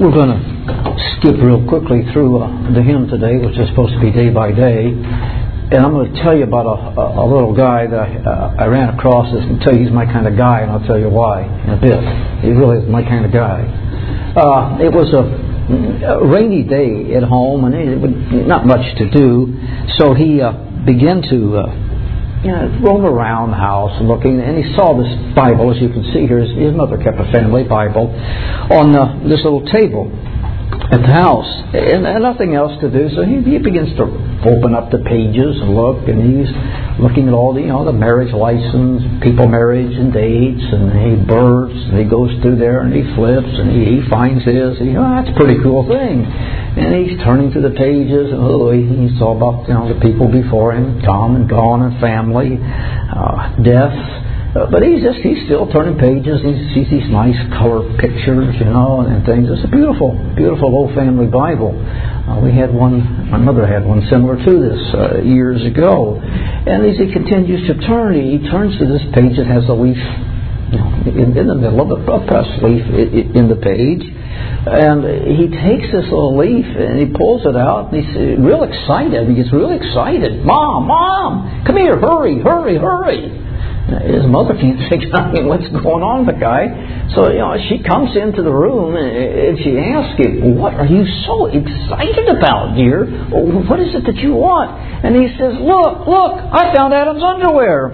We're going to skip real quickly through the hymn today, which is supposed to be day by day. And I'm going to tell you about a little guy that I ran across. I can tell you he's my kind of guy, and I'll tell you why in a bit. He really is my kind of guy. It was a rainy day at home, and not much to do. So he began to roam around the house looking, and he saw this Bible, as you can see here. His mother kept a family Bible on this little table at the house, and nothing else to do. So he begins to open up the pages and look, and he's looking at all the marriage license, people marriage and dates, and he births, and he goes through there and he flips and he finds this. That's a pretty cool thing. And he's turning through the pages, and he saw about the people before him, come and gone, and family, death. But he's still turning pages. He sees these nice color pictures, and things. It's a beautiful, beautiful old family Bible. We had one. My mother had one similar to this years ago. And as he continues to turn, he turns to this page that has a leaf, in the middle of a pressed leaf in the page. And he takes this little leaf and he pulls it out, and he's real excited. He gets really excited. Mom, come here, hurry. His mother can't figure out what's going on with the guy. So, she comes into the room and she asks him, "What are you so excited about, dear? What is it that you want?" And he says, Look, I found Adam's underwear.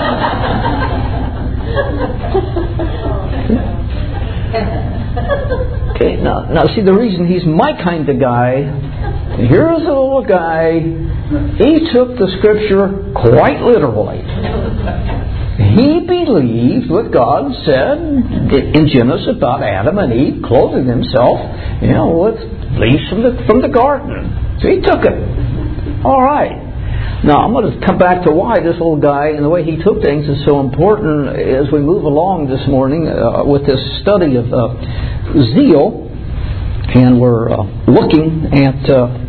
Okay, now see, the reason he's my kind of guy, here's a little guy, he took the Scripture quite literally. He believed what God said in Genesis about Adam and Eve clothing themselves, with leaves from the garden. So he took it. All right. Now I'm going to come back to why this old guy and the way he took things is so important as we move along this morning with this study of zeal, and we're looking at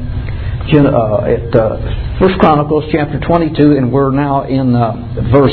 1 Chronicles chapter 22, and we're now in verse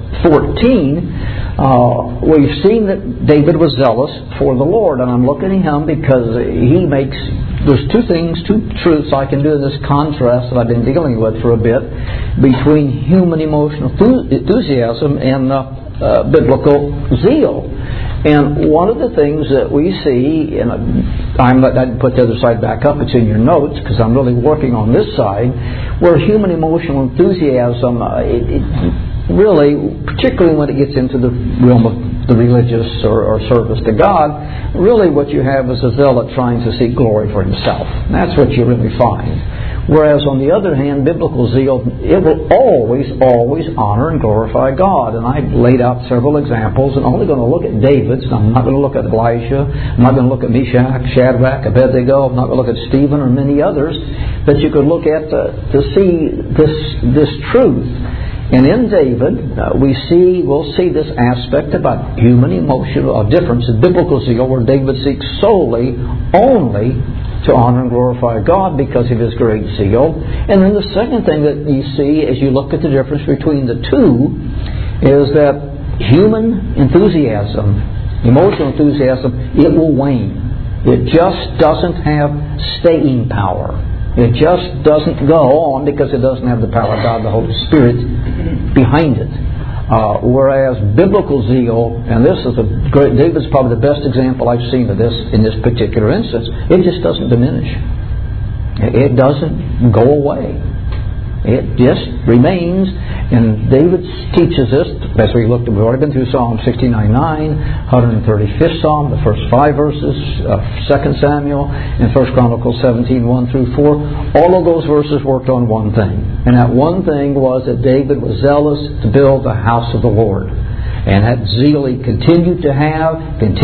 14. We've seen that David was zealous for the Lord, and I'm looking at him because there's two truths I can do in this contrast that I've been dealing with for a bit between human emotional enthusiasm and biblical zeal. And one of the things that we see, and I didn't put the other side back up, it's in your notes because I'm really working on this side, where human emotional enthusiasm, it really, particularly when it gets into the realm of the religious or service to God, really what you have is a zealot trying to seek glory for himself. That's what you really find. Whereas on the other hand, biblical zeal, it will always honor and glorify God. And I laid out several examples, and I'm only going to look at David's. I'm not going to look at Elisha. I'm not going to look at Meshach, Shadrach, Abednego. I'm not going to look at Stephen or many others. But you could look at to see this truth. And in David, we'll see this aspect about human emotional difference in biblical zeal, where David seeks only to honor and glorify God because of his great zeal. And then the second thing that you see as you look at the difference between the two is that human enthusiasm, emotional enthusiasm, it will wane. It just doesn't have staying power. It just doesn't go on because it doesn't have the power of God, the Holy Spirit, behind it. Whereas biblical zeal, and David's probably the best example I've seen of this in this particular instance, it just doesn't diminish. It doesn't go away. It just remains. And David teaches this, as we've already been through Psalm 69:9, 135th Psalm, the first 5 verses of 2 Samuel, and 1 Chronicles 17:1 through 4. All of those verses worked on one thing. And that one thing was that David was zealous to build the house of the Lord. And that zeal he continued to have,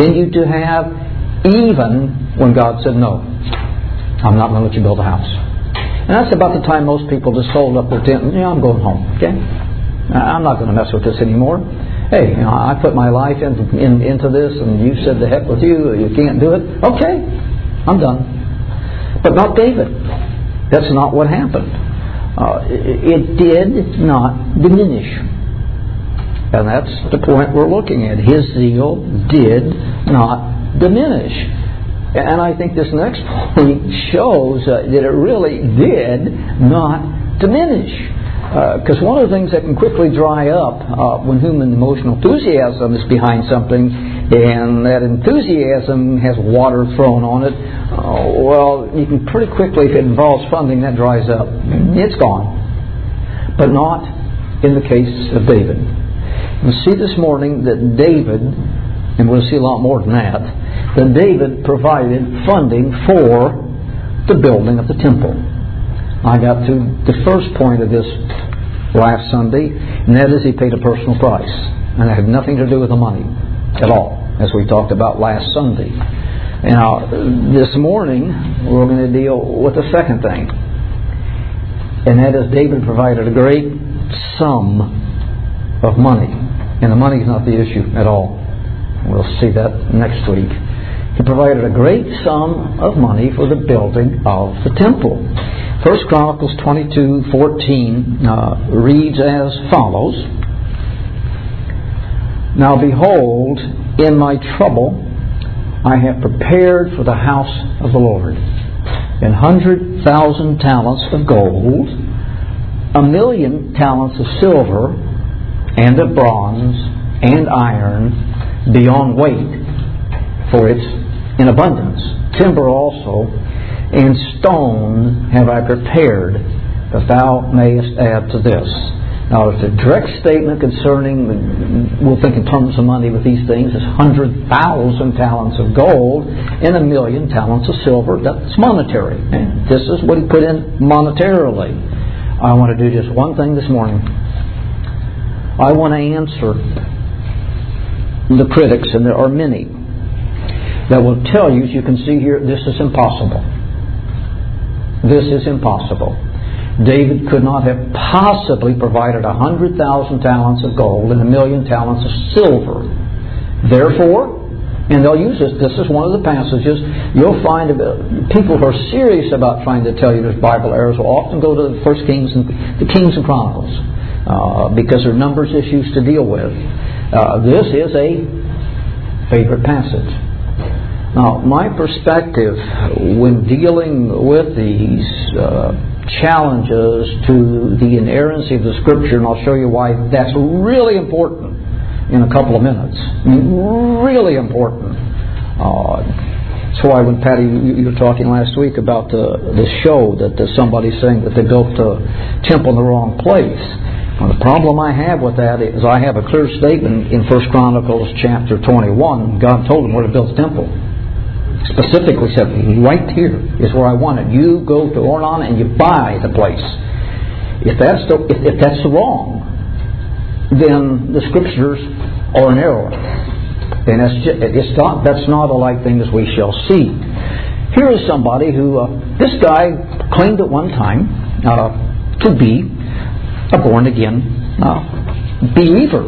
even when God said, "No, I'm not going to let you build a house." And that's about the time most people just sold up their tent and, I'm going home, okay? I'm not going to mess with this anymore. Hey, I put my life into this, and you said the heck with you can't do it. Okay, I'm done. But not David. That's not what happened. It did not diminish. And that's the point we're looking at. His zeal did not diminish. And I think this next point shows that it really did not diminish. Because one of the things that can quickly dry up when human emotional enthusiasm is behind something, and that enthusiasm has water thrown on it, well, you can pretty quickly, if it involves funding, that dries up. It's gone. But not in the case of David. We'll see this morning that David, and we'll see a lot more than that David provided funding for the building of the temple. I got to the first point of this last Sunday, and that is he paid a personal price. And it had nothing to do with the money at all, as we talked about last Sunday. Now, this morning, we're going to deal with the second thing. And that is David provided a great sum of money. And the money is not the issue at all. We'll see that next week. He provided a great sum of money for the building of the temple. 1 Chronicles 22:14 reads as follows: Now behold, in my trouble I have prepared for the house of the Lord 100,000 talents of gold, 1,000,000 talents of silver, and of bronze, and iron, beyond weight, for it's in abundance. Timber also, and stone have I prepared, that thou mayest add to this. Now, it's a direct statement concerning, we'll think in terms of money with these things, it's 100,000 talents of gold and 1,000,000 talents of silver. That's monetary. And this is what he put in monetarily. I want to do just one thing this morning. I want to answer the critics, and there are many, that will tell you, as you can see here, this is impossible. This is impossible. David could not have possibly provided 100,000 talents of gold and 1,000,000 talents of silver. Therefore, and they'll use this. This is one of the passages you'll find people who are serious about trying to tell you there's Bible errors will often go to the First Kings and the Kings and Chronicles because there are numbers issues to deal with. This is a favorite passage. Now, my perspective when dealing with these challenges to the inerrancy of the Scripture, and I'll show you why that's really important in a couple of minutes. Really important. That's why when Patty, you were talking last week about the show that somebody's saying that they built the temple in the wrong place. Well, the problem I have with that is I have a clear statement in 1 Chronicles chapter 21. God told them where to build the temple. Specifically said, right here is where I want it. You go to Ornan and you buy the place. If that's wrong, then the Scriptures are an error. And that's not a like thing as we shall see. Here is somebody who, this guy claimed at one time to be a born-again believer.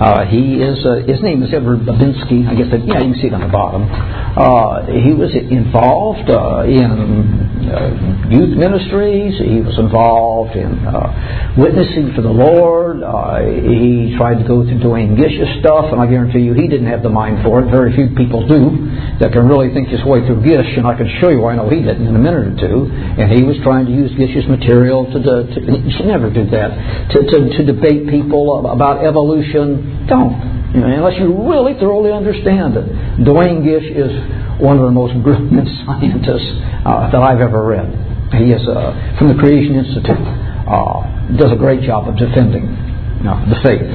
His name is Edward Babinski. I guess you can see it on the bottom. He was involved in youth ministries. He was involved in witnessing for the Lord. He tried to go through Dwayne Gish's stuff, and I guarantee you he didn't have the mind for it. Very few people do that can really think his way through Gish, and I can show you why I know he didn't in a minute or two. And he was trying to use Gish's material you should never do that, to debate people about evolution. Don't. Unless you really thoroughly understand it. Dwayne Gish is one of the most brilliant scientists that I've ever read. He is from the Creation Institute. Does a great job of defending the faith.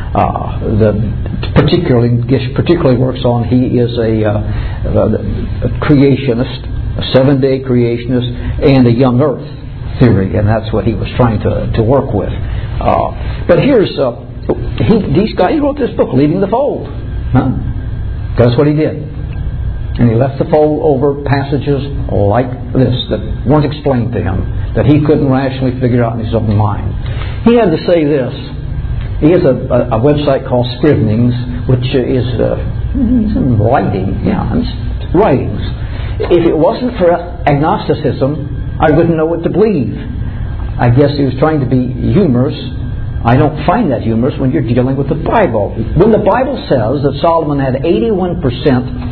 Gish particularly works on, he is a creationist, a 7-day creationist, and a young earth theory, and that's what he was trying to work with. But here's these guys wrote this book, Leaving the Fold. That's what he did. And he left the fold over passages like this that weren't explained to him, that he couldn't rationally figure out in his own mind. He had to say this. He has a website called Scrivenings, which is writing. Writings. If it wasn't for agnosticism, I wouldn't know what to believe. I guess he was trying to be humorous. I don't find that humorous when you're dealing with the Bible. When the Bible says that Solomon had 81%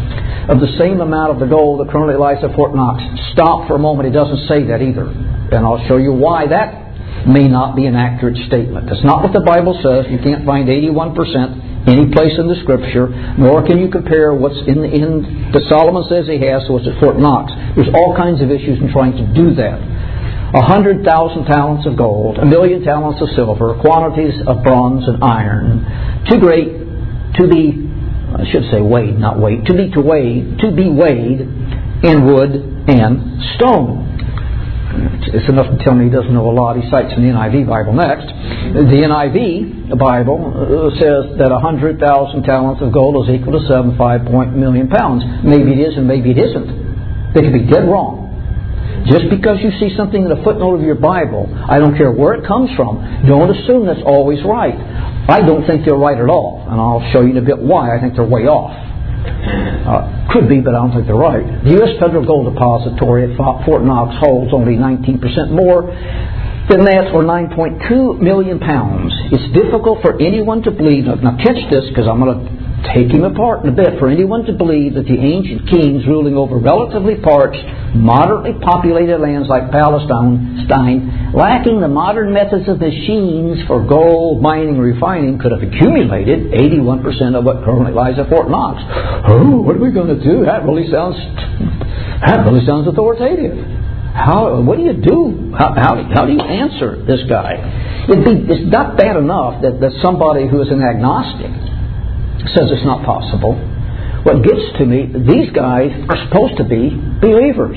of the same amount of the gold that currently lies at Fort Knox. Stop for a moment. It doesn't say that either. And I'll show you why that may not be an accurate statement. That's not what the Bible says. You can't find 81% any place in the Scripture, nor can you compare what's in that Solomon says he has to what's at Fort Knox. There's all kinds of issues in trying to do that. 100,000 talents of gold, 1,000,000 talents of silver, quantities of bronze and iron, too great to be, I should say weighed, not weight, to be weighed in wood and stone. It's enough to tell me he doesn't know a lot. He cites in the NIV Bible next. The NIV Bible says that 100,000 talents of gold is equal to 75 million pounds. Maybe it is and maybe it isn't. They could be dead wrong. Just because you see something in a footnote of your Bible, I don't care where it comes from, don't assume that's always right. I don't think they're right at all, and I'll show you in a bit why I think they're way off. Could be, but I don't think they're right. The U.S. Federal Gold Depository at Fort Knox holds only 19% more than that, or 9.2 million pounds. It's difficult for anyone to believe, now catch this because I'm going to take him apart in a bit, for anyone to believe that the ancient kings ruling over relatively parched, moderately populated lands like Palestine, lacking the modern methods of machines for gold mining and refining, could have accumulated 81% of what currently lies at Fort Knox. Oh, what are we going to do? That really sounds authoritative. What do you do? How do you answer this guy? It's not bad enough that somebody who is an agnostic says it's not possible. What gets to me, these guys are supposed to be believers.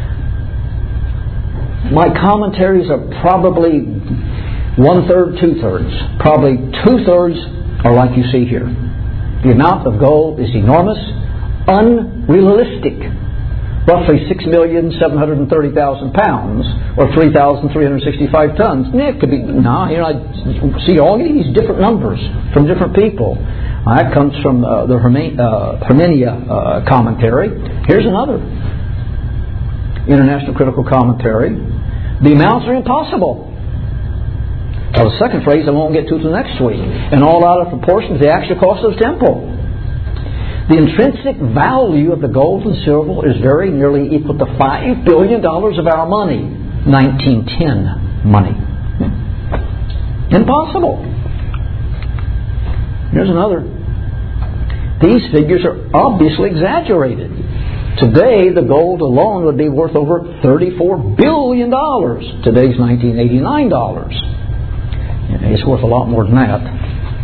My commentaries are probably 1/3, 2/3. Probably 2/3 are like you see here. The amount of gold is enormous, unrealistic. Roughly 6,730,000 pounds, or 3,365 tons. It could be, see all these different numbers from different people. That comes from the Hermenia commentary. Here's another International Critical Commentary. The amounts are impossible. Now, the second phrase I won't get to till next week. And all out of proportion to the actual cost of the temple. The intrinsic value of the gold and silver is very nearly equal to $5 billion of our money. 1910 money. Impossible. Here's another. These figures are obviously exaggerated. Today, the gold alone would be worth over $34 billion. Today's $1989. It's worth a lot more than that.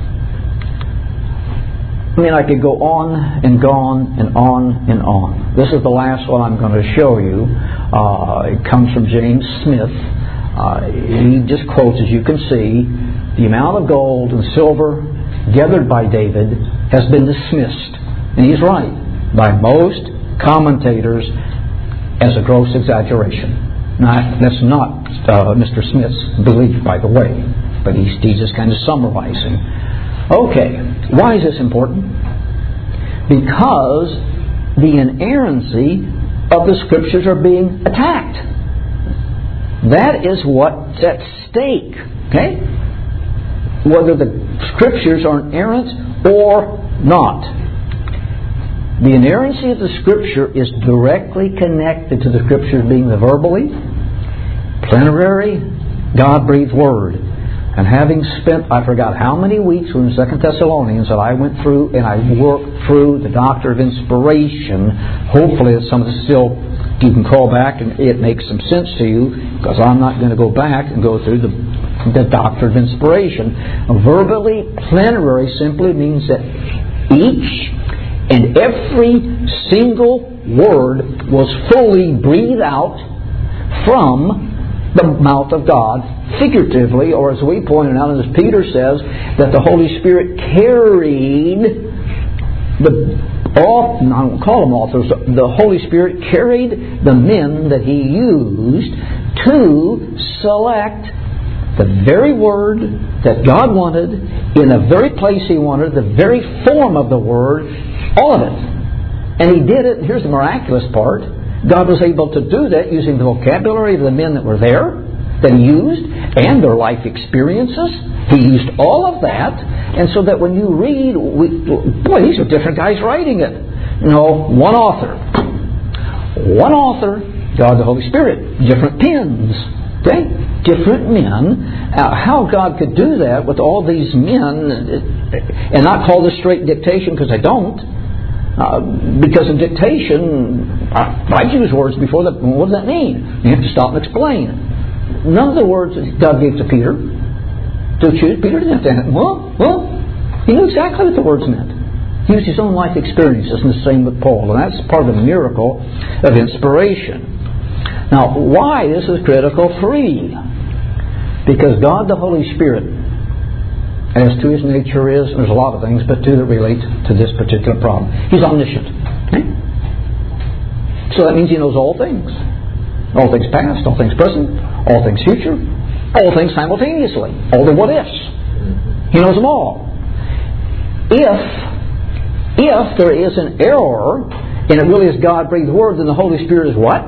I could go on and on and on and on. This is the last one I'm going to show you. It comes from James Smith. He just quotes, as you can see, the amount of gold and silver gathered by David has been dismissed, and he's right, by most commentators as a gross exaggeration. Now, that's not Mr. Smith's belief, by the way, but he's just kind of summarizing. Okay, why is this important? Because the inerrancy of the Scriptures are being attacked. That is what's at stake. Okay? Whether the Scriptures are inerrant or not. The inerrancy of the Scripture is directly connected to the Scriptures being the verbally, plenary, God-breathed Word. And having spent, I forgot how many weeks in 2 Thessalonians that I went through and I worked through the doctrine of inspiration, hopefully some of this still you can call back and it makes some sense to you, because I'm not going to go back and go through the doctrine of inspiration. Verbally plenary simply means that each and every single word was fully breathed out from the mouth of God, figuratively, or as we pointed out, and as Peter says, that the Holy Spirit carried I don't call them authors, the Holy Spirit carried the men that He used to select the very word that God wanted, in the very place He wanted, the very form of the word, all of it. And He did it, here's the miraculous part, God was able to do that using the vocabulary of the men that were there, that He used, and their life experiences. He used all of that, and so that when you read, boy, these are different guys writing it. One author, God the Holy Spirit, different pens, okay? Different men. How God could do that with all these men and not call this straight dictation, because I don't. Because of dictation, I've used words before that. What does that mean? You have to stop and explain. None of the words that God gave to Peter to choose, Peter didn't have to. Well, he knew exactly what the words meant. He used his own life experiences, and the same with Paul. And that's part of the miracle of inspiration. Now, why this is critical? 3. Because God the Holy Spirit, as to His nature is, there's a lot of things, but 2 that relate to this particular problem. He's omniscient. Okay? So that means He knows all things. All things past, all things present, all things future, all things simultaneously. All the what-ifs. He knows them all. If there is an error, and it really is God-breathed Word, then the Holy Spirit is what?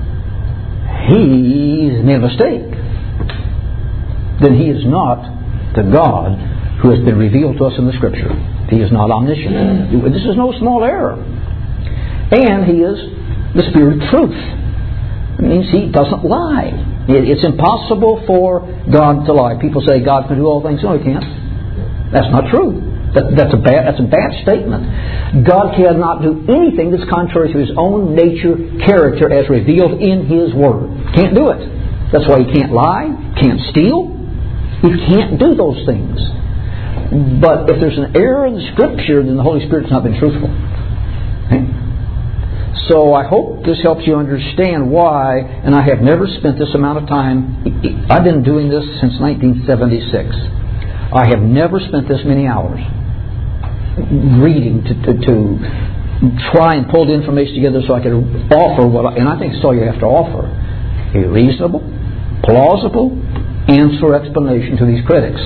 He's made a mistake. Then He is not the God who has been revealed to us in the Scripture. He is not omniscient. This is no small error. And He is the Spirit of truth. It means He doesn't lie. It's impossible for God to lie. People say God can do all things. No, He can't. That's not true. That's a bad statement. God cannot do anything that's contrary to His own nature, character, as revealed in His Word. Can't do it. That's why He can't lie, can't steal. He can't do those things. But if there's an error in the Scripture, then the Holy Spirit's not been truthful. Okay? So I hope this helps you understand why, and I have never spent this amount of time. I've been doing this since 1976. I have never spent this many hours reading to try and pull the information together so I could offer and I think it's all you have to offer, a reasonable, plausible explanation to these critics.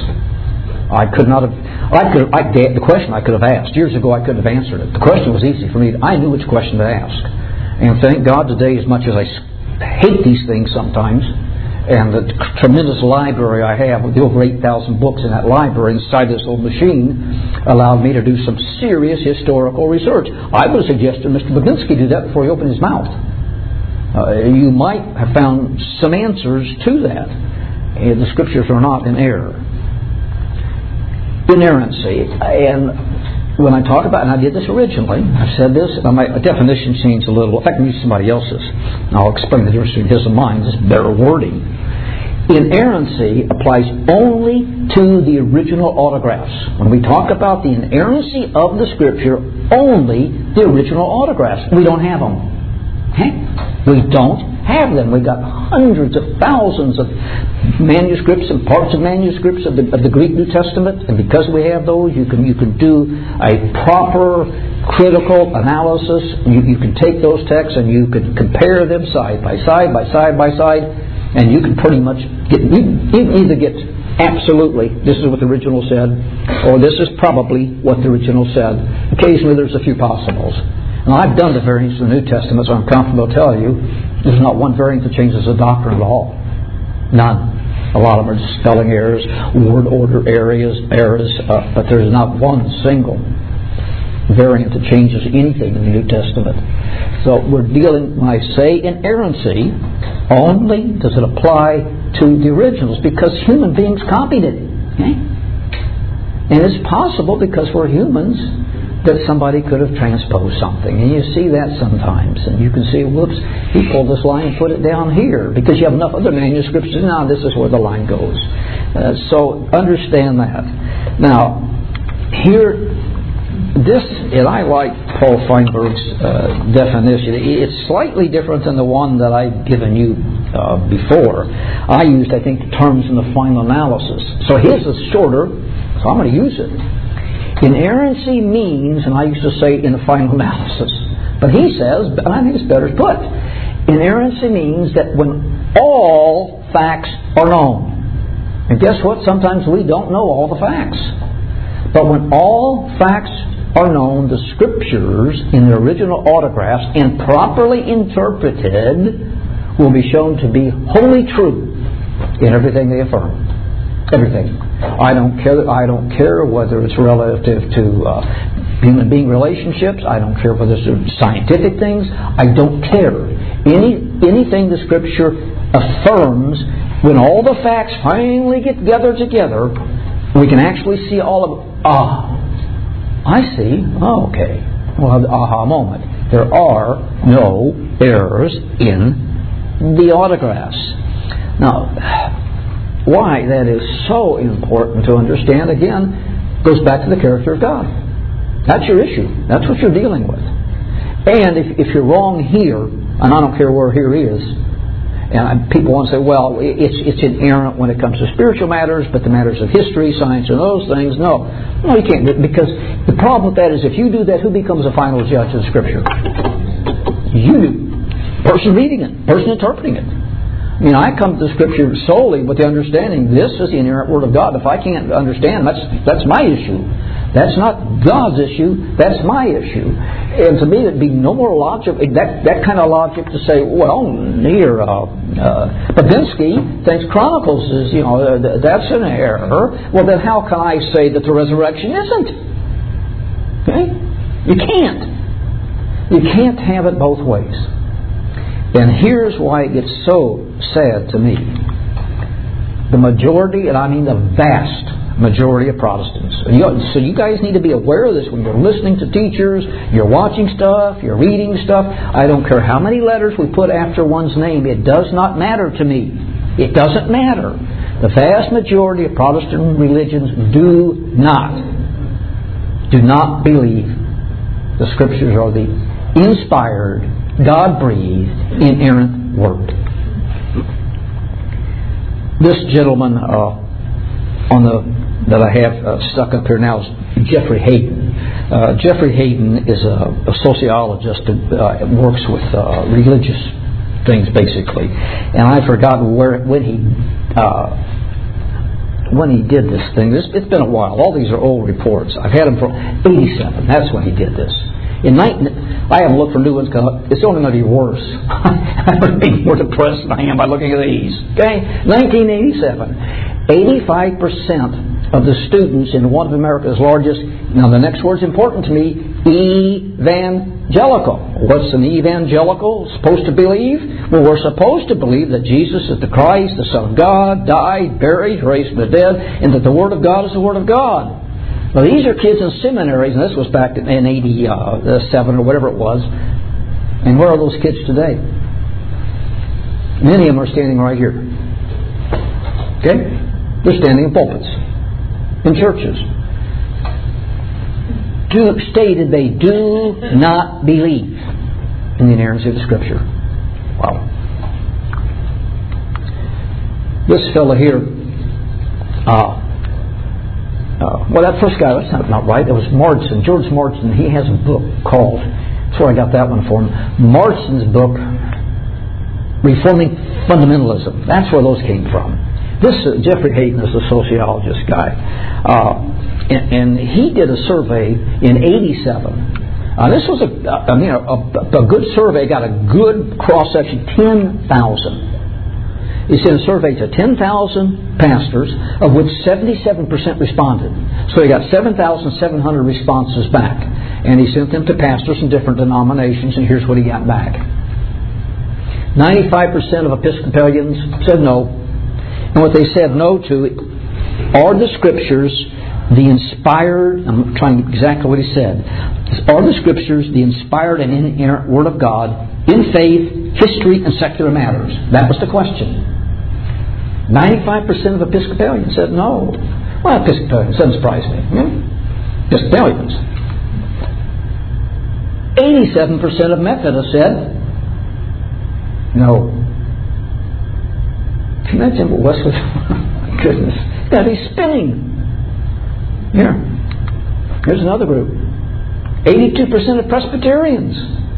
The question I could have asked years ago, I could have answered it. The question was easy for me. I knew which question to ask. And thank God today, as much as I hate these things sometimes, and the tremendous library I have with the over 8,000 books in that library inside this old machine allowed me to do some serious historical research. I would have suggested Mr. Babinski do that before he opened his mouth. You might have found some answers to that. The Scriptures are not in error. Inerrancy. And when I talk about, and I did this originally, I said this, and my definition changed a little. In fact, I can use somebody else's. And I'll explain the difference between his and mine. It's better wording. Inerrancy applies only to the original autographs. When we talk about the inerrancy of the Scripture, only the original autographs. We don't have them. Okay? We don't have them. We've got hundreds of thousands of manuscripts and parts of manuscripts of the Greek New Testament, and because we have those, you can do a proper critical analysis. You can take those texts and you can compare them side by side, and you can pretty much either get absolutely this is what the original said, or this is probably what the original said. Occasionally there's a few possibles. And I've done the variants of the New Testament, so I'm comfortable to tell you there's not one variant that changes the doctrine at all. None. A lot of them are just spelling errors, word order errors, but there's not one single variant that changes anything in the New Testament. So we're dealing, when I say inerrancy, only does it apply to the originals, because human beings copied it. Okay? And it's possible, because we're humans, that somebody could have transposed something. And you see that sometimes. And you can see, whoops, he pulled this line and put it down here. Because you have enough other manuscripts. Now this is where the line goes. So understand that. Now, here, this, and I like Paul Feinberg's definition. It's slightly different than the one that I've given you before. I used, I think, the terms in the final analysis. So his is shorter, so I'm going to use it. Inerrancy means, and I used to say in the final analysis, but he says, and I think it's better put, inerrancy means that when all facts are known. And guess what? Sometimes we don't know all the facts. But when all facts are known, the Scriptures in their original autographs and properly interpreted will be shown to be wholly true. in everything they affirm. Everything. I don't care whether it's relative to human being relationships. I don't care whether it's scientific things. I don't care. Anything the Scripture affirms, when all the facts finally get gathered together, we can actually see all of it. I see. Oh, okay. Well, the aha moment. There are no errors in the autographs. Now, why that is so important to understand, again, goes back to the character of God. That's your issue. That's what you're dealing with. And if you're wrong here, and I don't care where here is, and people want to say, well, it's inerrant when it comes to spiritual matters, but the matters of history, science, and those things, no, you can't do it, because the problem with that is if you do that, who becomes the final judge of Scripture? You do. Person reading it, person interpreting it. I mean, I come to the Scripture solely with the understanding this is the inerrant Word of God. If I can't understand, that's my issue. That's not God's issue. That's my issue. And to me, it'd be no more logical, that kind of logic to say, well, here, Babinski thinks Chronicles is, that's an error. Well, then how can I say that the resurrection isn't? Okay? You can't. You can't have it both ways. And here's why it gets so sad to me. The majority, and I mean the vast majority of Protestants. So you guys need to be aware of this when you're listening to teachers, you're watching stuff, you're reading stuff. I don't care how many letters we put after one's name. It does not matter to me. It doesn't matter. The vast majority of Protestant religions do not believe the Scriptures are the inspired, God-breathed, inerrant Word. This gentleman that I have stuck up here now is Jeffrey Hayden. Jeffrey Hayden is a sociologist that works with religious things, basically. And I've forgotten when he did this thing. It's been a while. All these are old reports. I've had them from 87. That's when he did this. I haven't looked for new ones because it's only going to be worse. I'm going to be more depressed than I am by looking at these. Okay? 1987. 85% of the students in one of America's largest, now the next word's important to me, evangelical. What's an evangelical supposed to believe? Well, we're supposed to believe that Jesus is the Christ, the Son of God, died, buried, raised from the dead, and that the Word of God is the Word of God. Well, these are kids in seminaries, and this was back in 87 or whatever it was. And where are those kids today? Many of them are standing right here. Okay? They're standing in pulpits, in churches. Stated they do not believe in the inerrancy of the Scripture. Wow. This fellow here, well, that first guy, that's not right. It was Marsden, George Marsden. He has a book called, that's where I got that one from, Marsden's book, Reforming Fundamentalism. That's where those came from. This Jeffrey Hayden is a sociologist guy. And he did a survey in 87. This was a good survey, got a good cross-section, 10,000. He sent a survey to 10,000 pastors, of which 77% responded. So he got 7,700 responses back. And he sent them to pastors in different denominations, and here's what he got back. 95% of Episcopalians said no. And what they said no to are the Scriptures the inspired, I'm trying exactly what he said, are the Scriptures the inspired and inerrant Word of God in faith, history, and secular matters? That was the question. 95% of Episcopalians said no. Well, Episcopalians, doesn't surprise me. Episcopalians. 87% of Methodists said no. Can you imagine what Wesley? My goodness. It's got to be spinning. Here. Here's another group. 82% of Presbyterians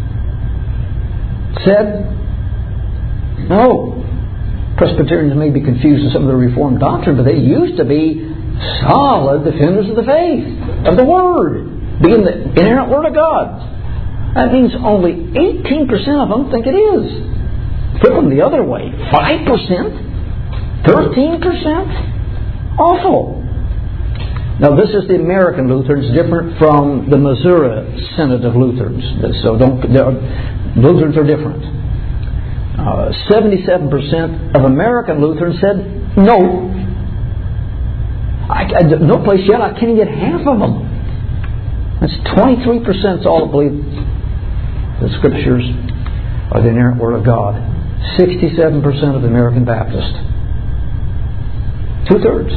said no. Presbyterians may be confused with some of the Reformed doctrine, but they used to be solid defenders of the faith, of the Word, being the inerrant Word of God. That means only 18% of them think it is. Flip them the other way. 5%? 13%? Awful. Now, this is the American Lutherans, different from the Missouri Synod of Lutherans. So Lutherans are different. 77% of American Lutherans said no. No place yet I can't get half of them. That's 23% is all that believe the Scriptures are the inerrant Word of God. 67% of the American Baptists. Two-thirds.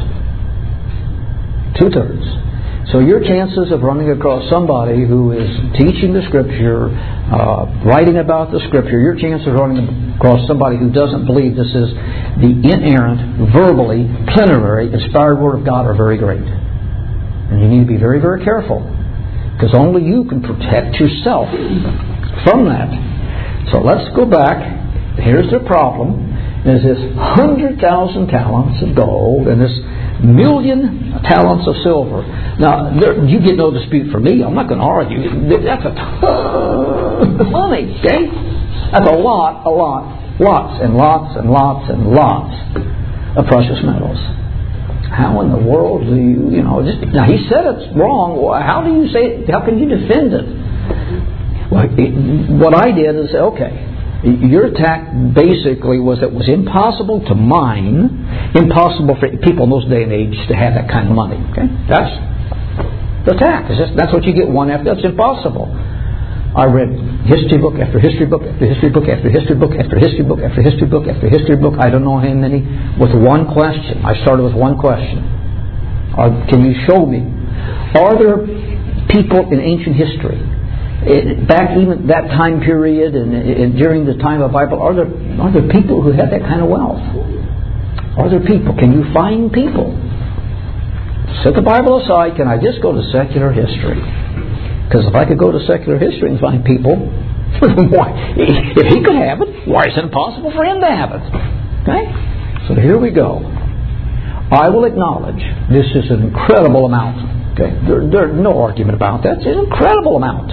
So your chances of running across somebody who is teaching the Scripture, writing about the Scripture, your chances of running across somebody who doesn't believe this is the inerrant, verbally, plenary, inspired Word of God are very great. And you need to be very, very careful, because only you can protect yourself from that. So let's go back. Here's the problem. There's this 100,000 talents of gold and this 1,000,000 talents of silver. Now, you get no dispute from me. I'm not going to argue. That's a ton of money, okay? That's lots and lots of precious metals. How in the world do you now he said it's wrong. How do you say it? How can you defend it? Well, what I did is, okay, your attack basically was it was impossible to mine, impossible for people in those day and age to have that kind of money. Okay, that's the attack. That's what you get one after. That's impossible. I read history book after history book after history book after history book after history book after history book after history book. I don't know how many, with one question. I started with one question. Can you show me? Are there people in ancient history, back even that time period and during the time of the Bible, are there people who had that kind of wealth? Are there people? Can you find people? Set the Bible aside. Can I just go to secular history? Because if I could go to secular history and find people, why? If he could have it, why is it impossible for him to have it? Okay? So here we go. I will acknowledge this is an incredible amount. Okay? There's no argument about that. It's an incredible amount.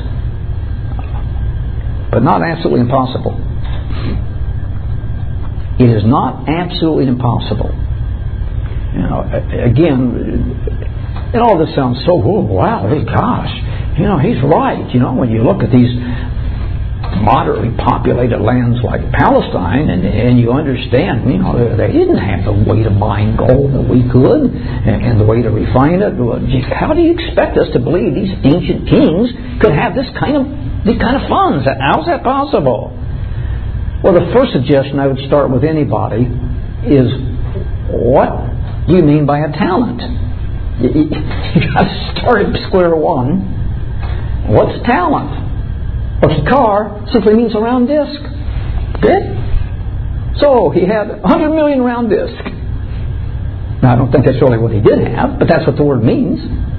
But not absolutely impossible. It is not absolutely impossible. Again, and all this sounds so, wow, gosh, he's right. When you look at these moderately populated lands like Palestine, and you understand, they didn't have the way to mine gold that we could, and the way to refine it. How do you expect us to believe these ancient kings could have these kind of funds? How's that possible? Well, the first suggestion I would start with anybody is, what do you mean by a talent? You got to start at square one. What's talent? A kikar simply means a round disc. Okay? So he had 100 million round disc. Now I don't think that's really what he did have, but that's what the word means.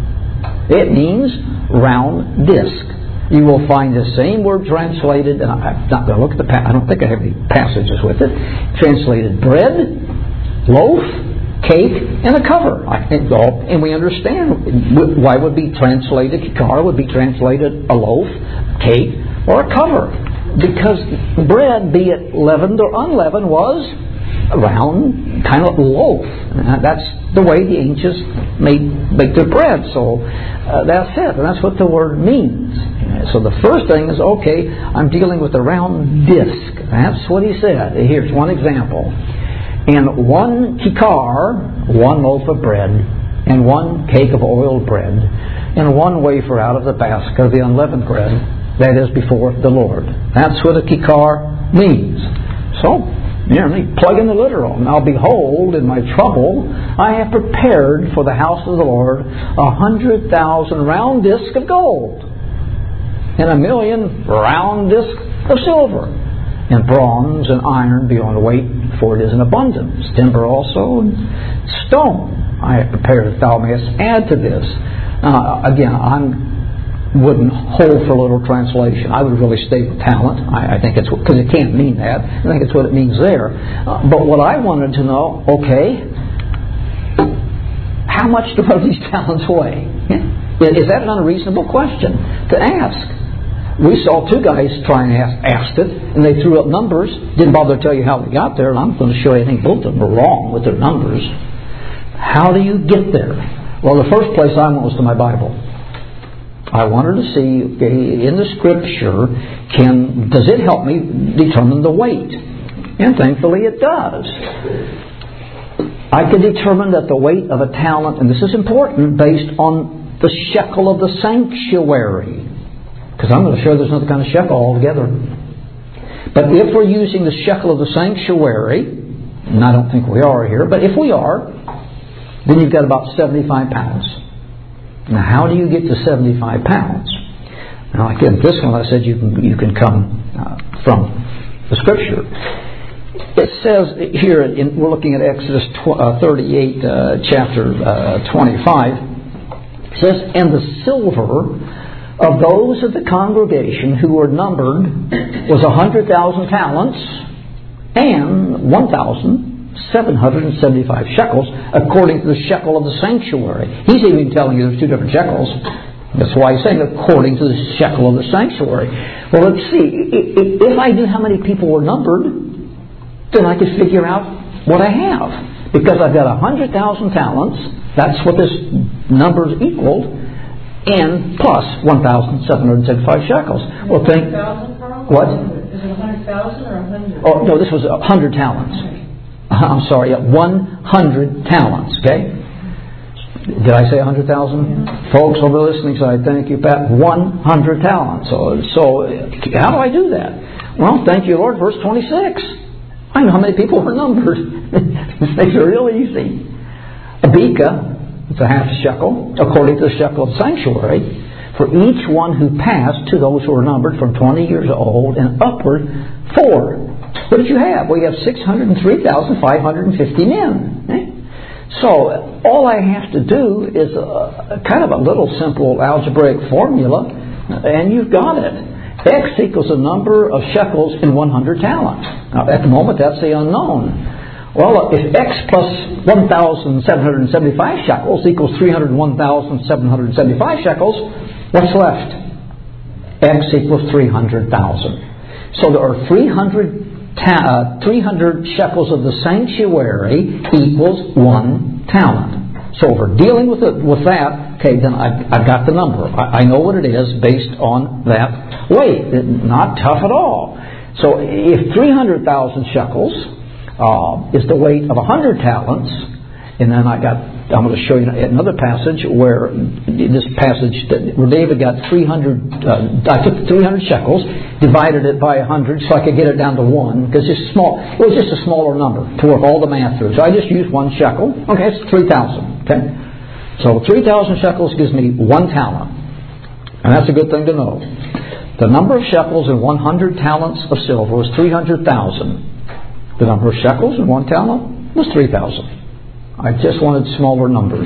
It means round disc. You will find the same word translated, and I'm not going to look at I don't think I have any passages with it. Translated bread, loaf, cake, and a cover. I think and we understand why would be translated kikar would be translated a loaf, cake, or a cover, because bread, be it leavened or unleavened, was a round kind of loaf. That's the way the ancients make their bread. So that's it, and that's what the word means. So the first thing is, okay, I'm dealing with a round disc. That's what he said. Here's one example. And one kikar, one loaf of bread, and one cake of oiled bread, and one wafer out of the basket of the unleavened bread, that is before the Lord. That's what a kikar means. So, plug in the literal. Now behold, in my trouble, I have prepared for the house of the Lord 100,000 round discs of gold, and 1,000,000 round discs of silver, and bronze and iron beyond weight, for it is in abundance. Timber also, and stone I have prepared that thou mayest add to this. Again, I wouldn't hold for a little translation. I would really stay with talent. I think it's because it can't mean that. I think it's what it means there. But what I wanted to know, okay, how much do these talents weigh? Is that an unreasonable question to ask? We saw two guys try and ask it, and they threw up numbers. Didn't bother to tell you how they got there, and I'm going to show you I think both of them were wrong with their numbers. How do you get there? Well, the first place I went was to my Bible. I wanted to see, okay, in the Scripture, does it help me determine the weight? And thankfully it does. I could determine that the weight of a talent, and this is important, based on the shekel of the sanctuary. Because I'm going to show there's another kind of shekel altogether. But if we're using the shekel of the sanctuary, and I don't think we are here, but if we are, then you've got about 75 pounds. Now, how do you get to 75 pounds? Now, again, this one I said you can come from the Scripture. It says here, we're looking at Exodus 38, chapter 25. It says, "And the silver of those of the congregation who were numbered was 100,000 talents and 1,775 shekels, according to the shekel of the sanctuary." He's even telling you there's two different shekels. That's why he's saying according to the shekel of the sanctuary. Well, let's see. If I knew how many people were numbered, then I could figure out what I have. Because I've got 100,000 talents, that's what this number is equaled, and plus 1,775 shekels. Well, think... What? Is it 100,000 or 100? Oh, no, this was 100 talents. I'm sorry, 100 talents, okay? Did I say 100,000? Folks over listening side, thank you, Pat. 100 talents. So how do I do that? Well, thank you, Lord. Verse 26. I know how many people were numbered. This makes it real easy. A beka, it's a half shekel, according to the shekel of sanctuary, for each one who passed to those who were numbered from 20 years old and upward, 4. What did you have? Well, you have 603,550 men. So all I have to do is kind of a little simple algebraic formula, and you've got it. X equals the number of shekels in 100 talents. Now, at the moment, that's the unknown. Well, if X plus 1,775 shekels equals 301,775 shekels, what's left? X equals 300,000. So there are 300 shekels of the sanctuary equals 1 talent. So if we're dealing with that, okay, then I've got the number. I know what it is based on that weight. Not tough at all. So if 300,000 shekels is the weight of 100 talents, and then I'm going to show you another passage where David got 300. I took 300 shekels, divided it by 100, so I could get it down to 1 because it's small. It was just a smaller number to work all the math through. So I just used 1 shekel. Okay, it's 3,000. Okay, so 3,000 shekels gives me 1 talent, and that's a good thing to know. The number of shekels in 100 talents of silver was 300,000. The number of shekels in 1 talent was 3,000. I just wanted smaller numbers.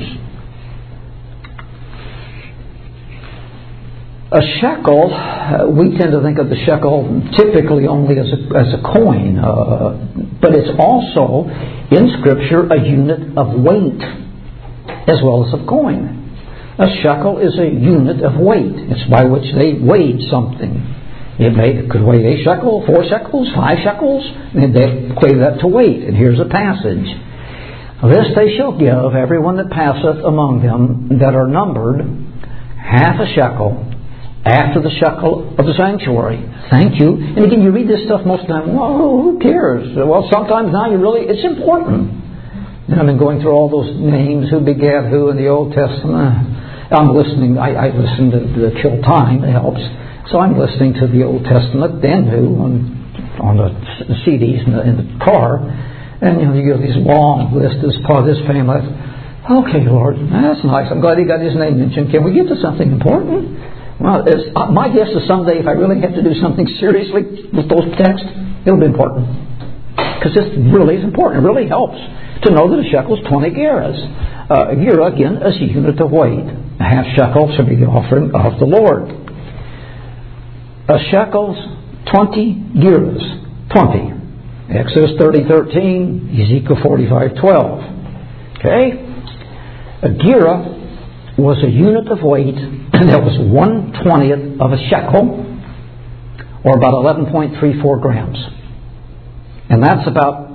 A shekel, we tend to think of the shekel typically only as a coin, but it's also, in Scripture, a unit of weight as well as of coin. A shekel is a unit of weight. It's by which they weighed something. It could weigh a shekel, 4 shekels, 5 shekels, and they equate that to weight. And here's a passage. This they shall give everyone that passeth among them that are numbered half a shekel after the shekel of the sanctuary. Thank you. And again, you read this stuff most of the time. Well, who cares? Well, sometimes now it's important. And I've been going through all those names, who begat who in the Old Testament. I'm listening. I listen to kill time. It helps. So I'm listening to the Old Testament, then who on the CDs in the car. And you get these long lists as part of this family. Okay, Lord, that's nice. I'm glad He got His name mentioned. Can we get to something important? Well, my guess is someday if I really have to do something seriously with those texts, it'll be important. Because this really is important. It really helps to know that a shekel is 20 gerahs. A gerah, again, is a unit of weight. A half shekel should be the offering of the Lord. A shekel's 20 gerahs. 20. Exodus 30:13, Ezekiel 45:12. Okay? A gerah was a unit of weight that was 1/20th of a shekel. or about 11.34 grams. And that's about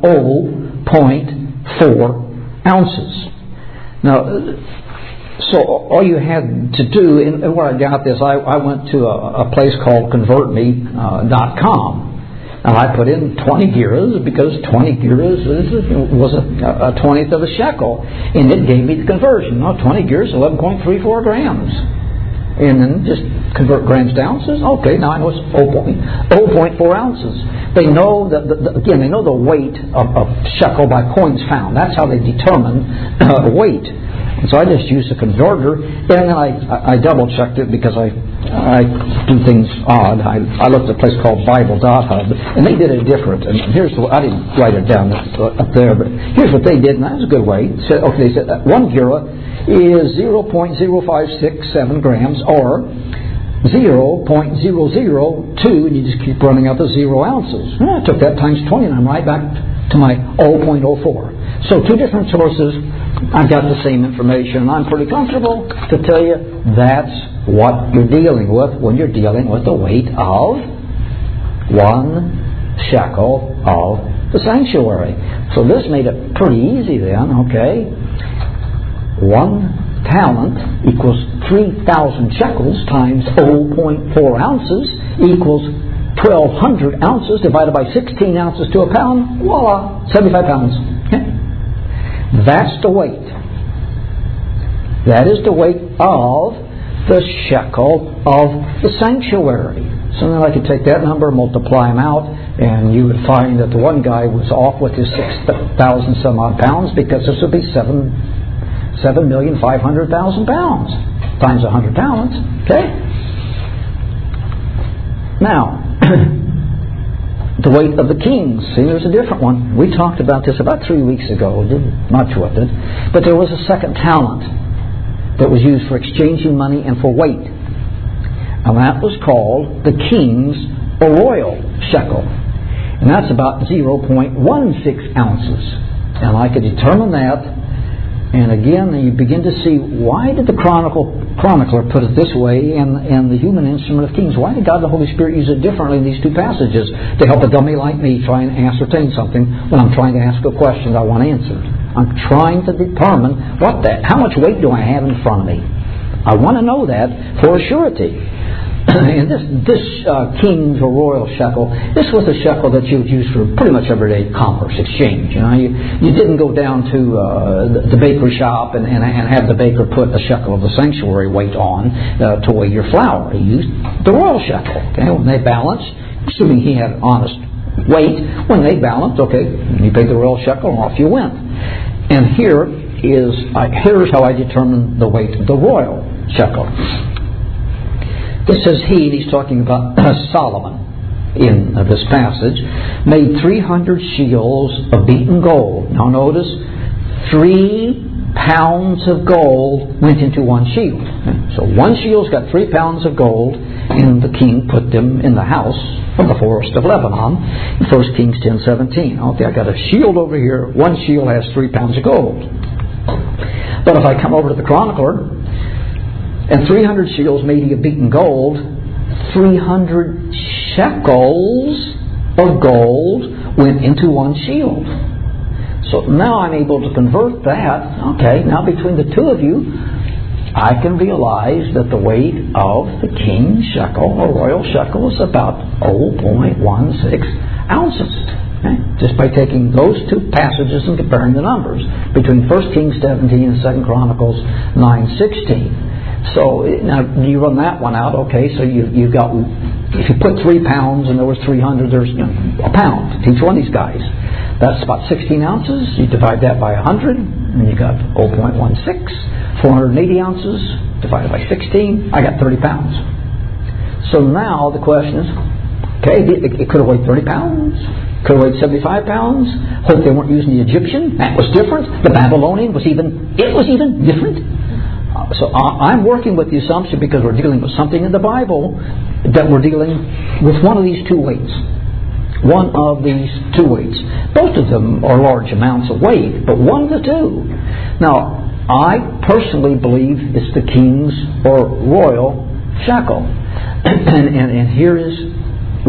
0.4 ounces. Now, so all you had to do, and where I got this, I went to a place called ConvertMe.com. And I put in 20 giras because 20 giras was a 20th of a shekel. And it gave me the conversion. Now, 20 giras, 11.34 grams. And then just convert grams to ounces. Okay, now I know it's 0.4 ounces. They know that, they know the weight of shekel by coins found. That's how they determine weight. And so I just used a converter, and then I double-checked it because I do things odd. I looked at a place called Bible.hub, and they did it different. And here's I didn't write it down up there, but here's what they did, and that was a good way. They said that 1 gira is 0.0567 grams, or 0.002, and you just keep running out the 0 ounces. And I took that times 20, and I'm right back to my 0.04. So two different sources, I've got the same information, and I'm pretty comfortable to tell you that's what you're dealing with when you're dealing with the weight of 1 shekel of the sanctuary. So this made it pretty easy then, okay? 1 talent equals 3,000 shekels times 0.4 ounces equals 1,200 ounces divided by 16 ounces to a pound. Voila, 75 pounds. Okay. That's the weight. That is the weight of the shekel of the sanctuary. So then I could take that number, multiply them out, and you would find that the one guy was off with his 6,000 some odd pounds because this would be 7,500,000 pounds times 100 talents. Okay? Now, the weight of the kings. See, there's a different one. We talked about this about 3 weeks ago. Didn't much with it. But there was a second talent that was used for exchanging money and for weight. And that was called the king's or royal shekel. And that's about 0.16 ounces. And I could determine that. And again, you begin to see, why did the chronicler put it this way and the human instrument of kings? Why did God the Holy Spirit use it differently in these two passages to help a dummy like me try and ascertain something when I'm trying to ask a question that I want answered? I'm trying to determine how much weight do I have in front of me? I want to know that for a surety. And this king's or royal shekel, this was a shekel that you would use for pretty much everyday commerce exchange. You didn't go down to the bakery shop and have the baker put a shekel of the sanctuary weight on to weigh your flour. He used the royal shekel. Okay, when they balanced, assuming he had honest weight, when they balanced, okay, you paid the royal shekel and off you went. And here's how I determine the weight of the royal shekel. This says he's talking about Solomon in this passage, made 300 shields of beaten gold. Now notice, 3 pounds of gold went into one shield. So one shield's got 3 pounds of gold, and the king put them in the house of the forest of Lebanon in 1 Kings 10:17. Okay, I got a shield over here. One shield has 3 pounds of gold. But if I come over to the chronicler, and 300 shields made of beaten gold, 300 shekels of gold went into one shield. So now I'm able to convert that. Okay, now between the two of you, I can realize that the weight of the king's shekel or royal shekel is about 0.16 ounces. Okay? Just by taking those two passages and comparing the numbers between 1 Kings 17 and 2 Chronicles 9:16. So now you run that one out, okay, so you've got, if you put 3 pounds and there was 300, there's a pound to each one of these guys. That's about 16 ounces. You divide that by 100, and you got 0.16. 480 ounces divided by 16, I got 30 pounds. So now the question is, okay, it could have weighed 30 pounds. Could have weighed 75 pounds. Hope they weren't using the Egyptian. That was different. The Babylonian was even different. So I'm working with the assumption, because we're dealing with something in the Bible, that we're dealing with one of these two weights. One of these two weights. Both of them are large amounts of weight, but one of the two. Now, I personally believe it's the king's or royal shekel. And here is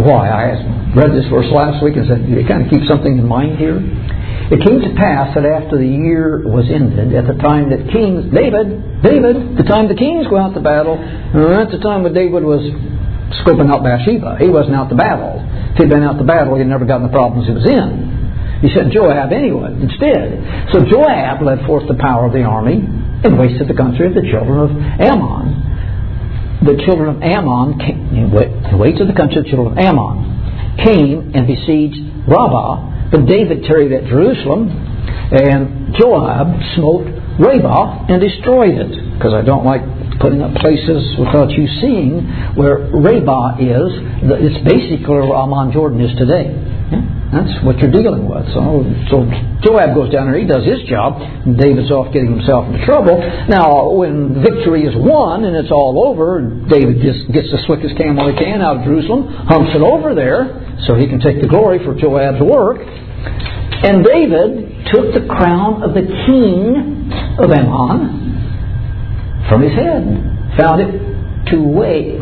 Why? I read this verse last week and said, you kind of keep something in mind here. It came to pass that after the year was ended, at the time that the time the kings go out to battle, at the time when David was scoping out Bathsheba, he wasn't out to battle. If he'd been out to battle, he'd never gotten the problems he was in. He sent Joab anyway, instead. So Joab led forth the power of the army and wasted the country of the children of Ammon. The children of Ammon wasted the country of the children of Ammon, came and besieged Rabbah, but David tarried at Jerusalem, and Joab smote Rabbah and destroyed it. Because I don't like putting up places without you seeing where Rabbah is. It's basically where Amman, Jordan is today. That's what you're dealing with. So Joab goes down there, he does his job, and David's off getting himself into trouble. Now, when victory is won and it's all over, David just gets the slickest camel he can out of Jerusalem, humps it over there, so he can take the glory for Joab's work. And David took the crown of the king of Ammon from his head, found it to weigh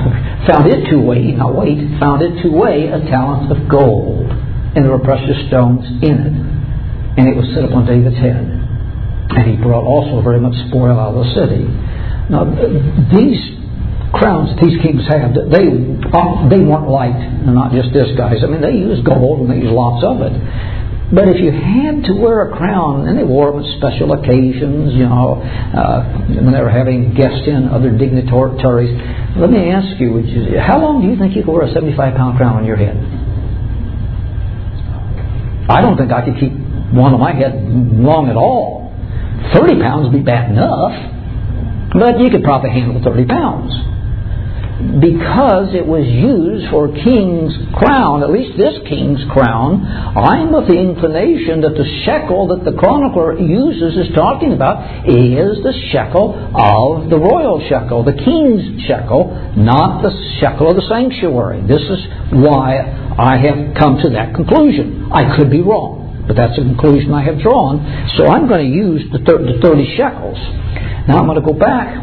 a talent of gold, and there were precious stones in it, and it was set upon David's head. And he brought also very much spoil out of the city. Now, these crowns that these kings had, they weren't light, and not just this guys. I mean, they used gold and they used lots of it. But if you had to wear a crown, and they wore them at special occasions, when they were having guests in, other dignitaries, let me ask you, how long do you think you could wear a 75-pound crown on your head? I don't think I could keep one on my head long at all. 30 pounds would be bad enough, but you could probably handle 30 pounds. Because it was used for a king's crown, at least this king's crown, I'm of the inclination that the shekel that the chronicler is talking about is the shekel of the royal shekel, the king's shekel, not the shekel of the sanctuary. This is why I have come to that conclusion. I could be wrong, but that's the conclusion I have drawn. So I'm going to use the 30 shekels. Now I'm going to go back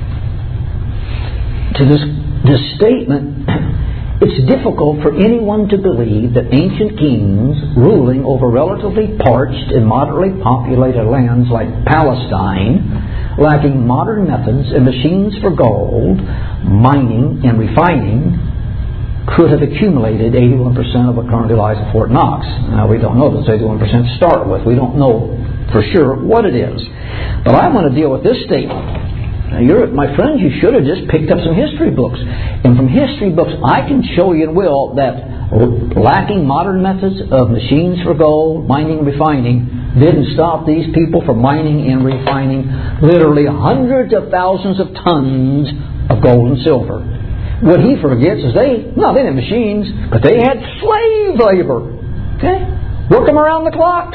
to this statement. It's difficult for anyone to believe that ancient kings ruling over relatively parched and moderately populated lands like Palestine, lacking modern methods and machines for gold, mining and refining, could have accumulated 81% of what currently lies at Fort Knox. Now, we don't know this 81% to start with. We don't know for sure what it is. But I want to deal with this statement. Now, my friends, you should have just picked up some history books. And from history books, I can show you and will that lacking modern methods of machines for gold, mining and refining didn't stop these people from mining and refining literally hundreds of thousands of tons of gold and silver. What he forgets is they didn't have machines, but they had slave labor. Okay? Work them around the clock,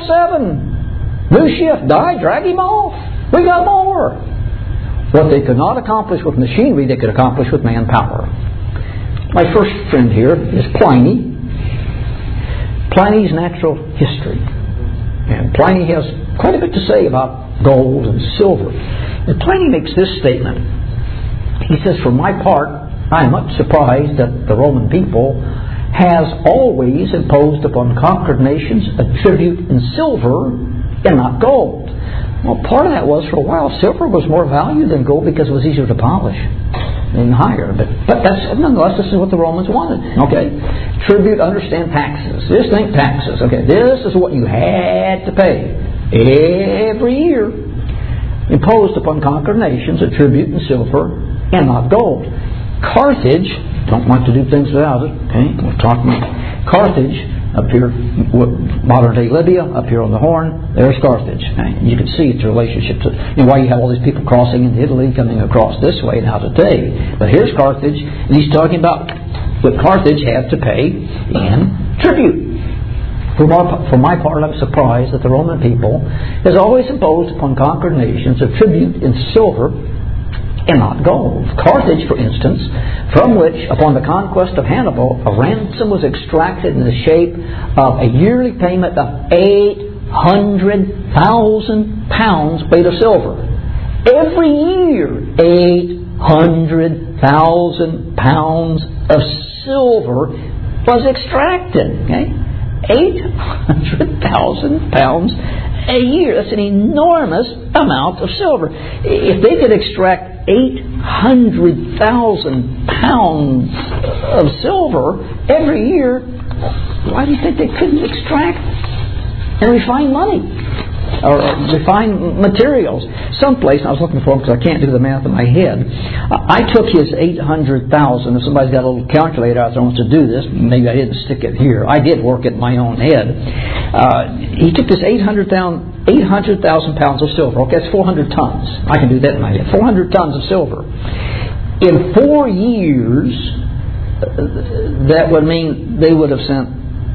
24/7. New shift, drag him off. We got more. What they could not accomplish with machinery, they could accomplish with manpower. My first friend here is Pliny. Pliny's Natural History. And Pliny has quite a bit to say about gold and silver. And Pliny makes this statement. He says, "For my part, I am much surprised that the Roman people has always imposed upon conquered nations a tribute in silver and not gold." Well, part of that was, for a while, silver was more valued than gold because it was easier to polish and higher. But that's, nonetheless, this is what the Romans wanted. Okay? Tribute, understand taxes. Just think taxes. Okay, this is what you had to pay every year. Imposed upon conquered nations a tribute in silver and not gold. Carthage, don't like to do things without it. Okay? We're talking Carthage. Up here, modern-day Libya, up here on the Horn, there's Carthage. You can see its relationship to why you have all these people crossing into Italy, coming across this way now today. But here's Carthage, and he's talking about what Carthage had to pay in tribute. For my part, I'm surprised that the Roman people has always imposed upon conquered nations a tribute in silver and not gold. Carthage, for instance, from which, upon the conquest of Hannibal, a ransom was extracted in the shape of a yearly payment of 800,000 pounds weight of silver. Every year, 800,000 pounds of silver was extracted. Okay? 800,000 pounds a year. That's an enormous amount of silver. If they could extract 800,000 pounds of silver every year, why do you think they couldn't extract and refine money? Or refine materials. Someplace, I was looking for them because I can't do the math in my head. I took his 800,000. If somebody's got a little calculator out there wants to do this, maybe I didn't stick it here. I did work it in my own head. He took this 800,000 pounds of silver. Okay, that's 400 tons. I can do that in my head. 400 tons of silver. In 4 years, that would mean they would have sent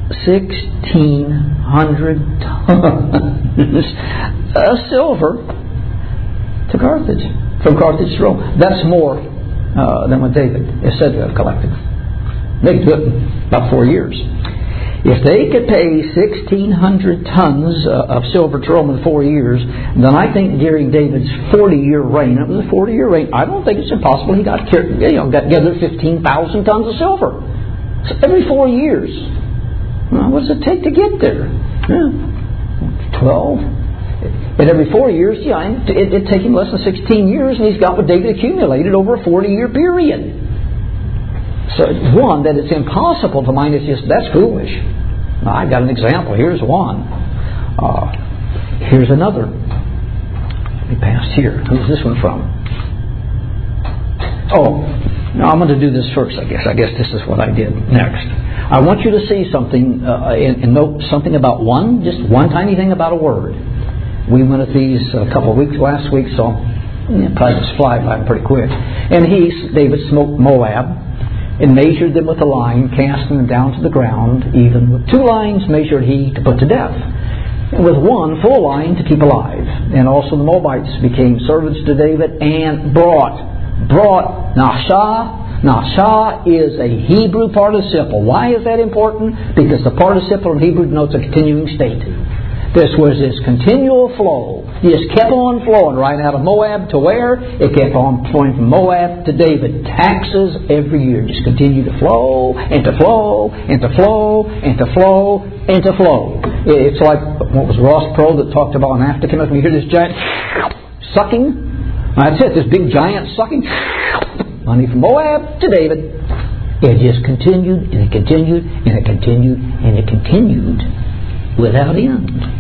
1,600 tons of silver to Carthage, from Carthage to Rome. That's more than what David is said to have collected. They could do it in about 4 years. If they could pay 1,600 tons of silver to Rome in 4 years, then I think during David's 40-year reign, it was a 40-year reign, I don't think it's impossible he got gathered 15,000 tons of silver. So every 4 years. Well, what does it take to get there? 12. And every 4 years, it'd take him less than 16 years, and he's got what David accumulated over a 40-year period. So, one, that it's impossible to mine, it's just, that's foolish. Now, I've got an example. Here's one. Here's another. Let me pass here. Who's this one from? Oh, now I'm going to do this first, I guess. I guess this is what I did next. I want you to see something and note something about just one tiny thing about a word. We went at these a couple of weeks last week, so probably just fly by them pretty quick. And David smote Moab and measured them with a line, casting them down to the ground. Even with 2 lines measured he to put to death, and with 1 full line to keep alive. And also the Moabites became servants to David and brought Nashah. Nashah is a Hebrew participle. Why is that important? Because the participle in Hebrew denotes a continuing state. This was his continual flow. He just kept on flowing right out of Moab to where? It kept on flowing from Moab to David. Taxes every year just continue to flow and to flow and to flow and to flow and to flow. It's like, what was Ross Perot that talked about in Africa? You hear this giant sucking? That's it, this big giant sucking money from Moab to David. It just continued and it continued and it continued and it continued without end.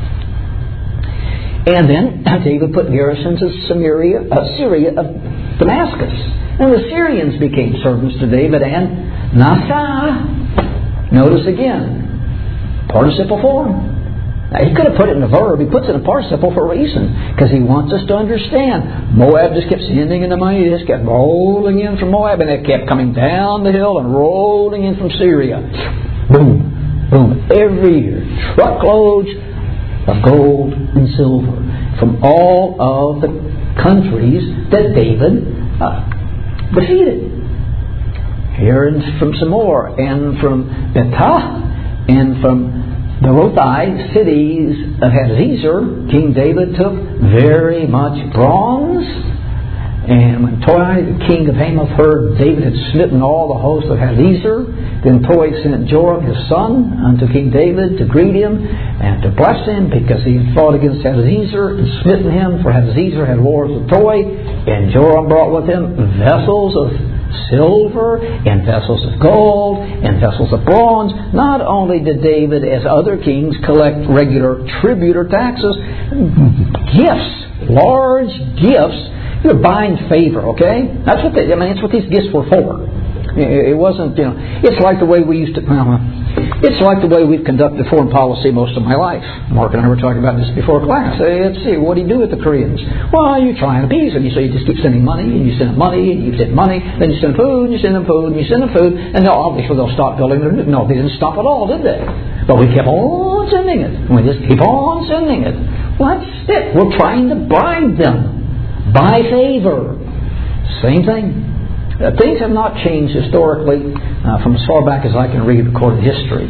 And then David put garrisons of Syria of Damascus. And the Syrians became servants to David and Nashah. Notice again, participle form. Now, he could have put it in a verb. He puts it in a participle for a reason. Because he wants us to understand. Moab just kept sending in the money. It just kept rolling in from Moab. And it kept coming down the hill and rolling in from Syria. Boom, boom. Every year. Truckloads of gold and silver from all of the countries that David defeated. Here from Samor and from Betah and from the Rothai cities of Hadazer, King David took very much bronze. And when Toi, the king of Hamath, heard David had smitten all the host of Hadazer, then Toi sent Joram his son unto King David to greet him and to bless him, because he had fought against Hadazer and smitten him, for Hadazer had wars with Toi. And Joram brought with him vessels of silver and vessels of gold and vessels of bronze. Not only did David, as other kings, collect regular tribute or taxes, gifts, large gifts. You're buying favor, okay? That's what that's what these gifts were for. It wasn't, it's like the way we used to, it's like the way we've conducted foreign policy most of my life. Mark and I were talking about this before class. Let's see, what do you do with the Koreans? Well, you try and appease them. So you just keep sending money, and you send them money, and you send money, then you send food, and you send them food, and you send them food, and obviously they'll stop building their, no, they didn't stop at all, did they? But we kept on sending it. We just keep on sending it. Well, that's it. We're trying to bribe them. By favor. Same thing. Things have not changed historically from as far back as I can read recorded history.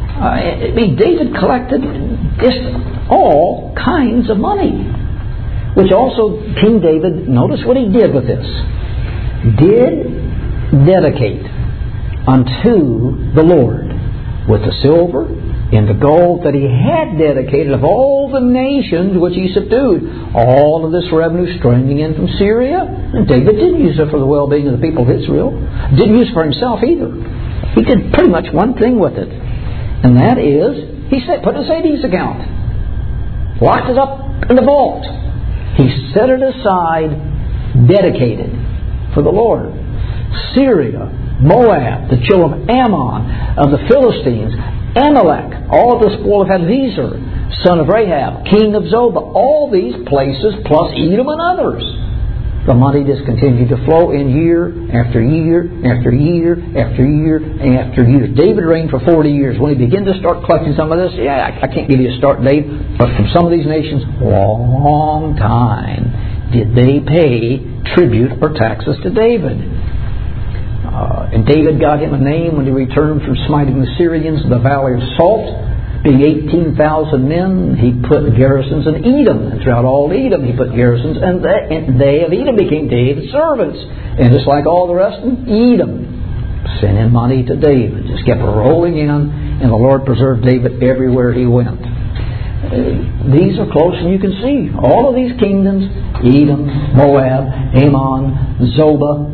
David collected just all kinds of money. Which also, King David, notice what he did with this. Did dedicate unto the Lord with the silver and the gold that he had dedicated of all the nations which he subdued. All of this revenue streaming in from Syria. And David didn't use it for the well-being of the people of Israel. Didn't use it for himself either. He did pretty much one thing with it. And that is, he said, put it in a savings account. Locked it up in the vault. He set it aside, dedicated for the Lord. Syria, Moab, the children of Ammon, of the Philistines, Amalek, all the spoil of Hadazer, son of Rahab, king of Zobah, all these places, plus Edom and others. The money just continued to flow in year after year after year after year after year. David reigned for 40 years. When he began to start collecting some of this, I can't give you a start date, but from some of these nations, long time did they pay tribute or taxes to David. And David got him a name when he returned from smiting the Syrians in the Valley of Salt. Being 18,000 men, he put garrisons in Edom. And throughout all Edom, he put garrisons. And they of Edom became David's servants. And just like all the rest of Edom, sent in money to David. Just kept rolling in. And the Lord preserved David everywhere he went. These are close, and you can see all of these kingdoms: Edom, Moab, Ammon, Zobah,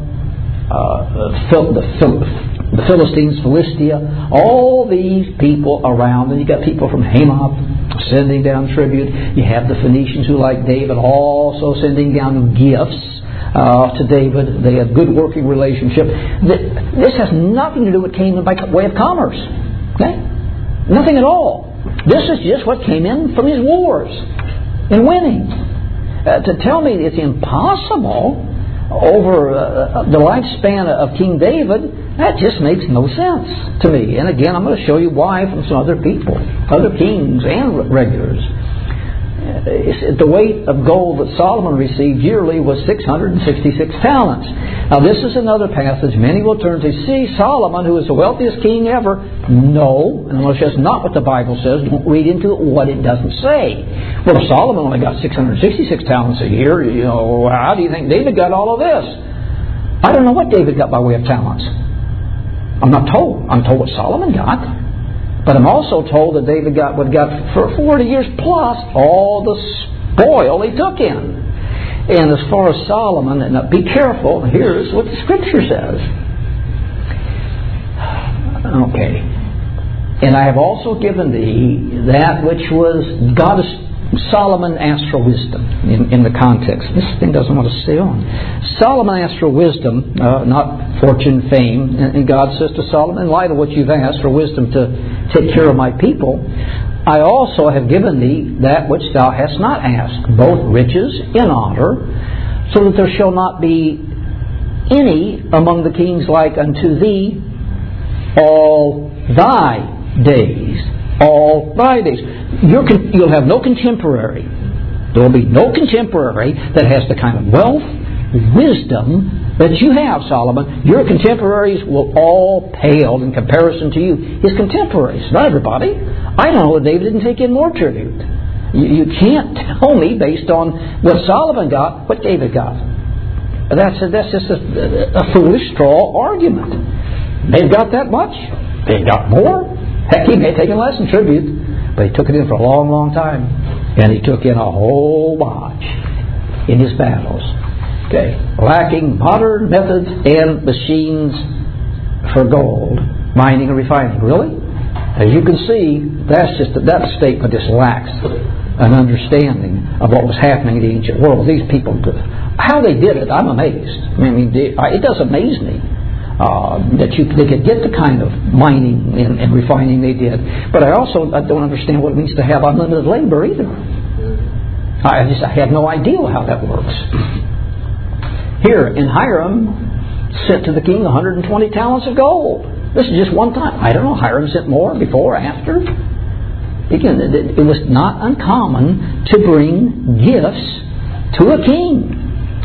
the Philistines, Philistia, all these people around. And you got people from Hamath sending down tribute. You have the Phoenicians who, like David, also sending down gifts to David. They had good working relationship. This has nothing to do with Canaan by way of commerce. Okay? Nothing at all. This is just what came in from his wars and winning. To tell me it's impossible over the lifespan of King David, that just makes no sense to me. And again, I'm going to show you why from some other people, other kings and regulars. The weight of gold that Solomon received yearly was 666 talents. Now this is another passage many will turn to. See, Solomon, who is the wealthiest king ever, no, and unless that's not what the Bible says, don't read into it what it doesn't say. Well, if Solomon only got 666 talents a year, how do you think David got all of this? I don't know what David got by way of talents. I'm not told. I'm told what Solomon got. But I'm also told that David got for 40 years plus all the spoil he took in. And as far as Solomon, and be careful, here's what the Scripture says. Okay. And I have also given thee that which was Solomon asked for wisdom in the context. This thing doesn't want to stay on. Solomon asked for wisdom, not fortune, fame. And God says to Solomon, in light of what you've asked for wisdom to take care of my people, I also have given thee that which thou hast not asked, both riches and honor, so that there shall not be any among the kings like unto thee all thy days. All thy days. You'll have no contemporary. There will be no contemporary that has the kind of wealth, wisdom that you have, Solomon. Your contemporaries will all pale in comparison to you. His contemporaries, not everybody. I don't know that David didn't take in more tribute. You can't tell me based on what Solomon got, what David got. That's just a foolish straw argument. They've got that much. They got more. Heck, he may have taken less in tribute, but he took it in for a long, long time. And he took in a whole bunch in his battles. Okay. Lacking modern methods and machines for gold, mining and refining. Really? As you can see, that statement just lacks an understanding of what was happening in the ancient world. These people, how they did it, I'm amazed. I mean, it does amaze me. That they could get the kind of mining and refining they did. But I don't understand what it means to have unlimited labor either. I have no idea how that works. Here, in Hiram sent to the king 120 talents of gold. This is just one time. I don't know, Hiram sent more before or after. Again, it was not uncommon to bring gifts to a king.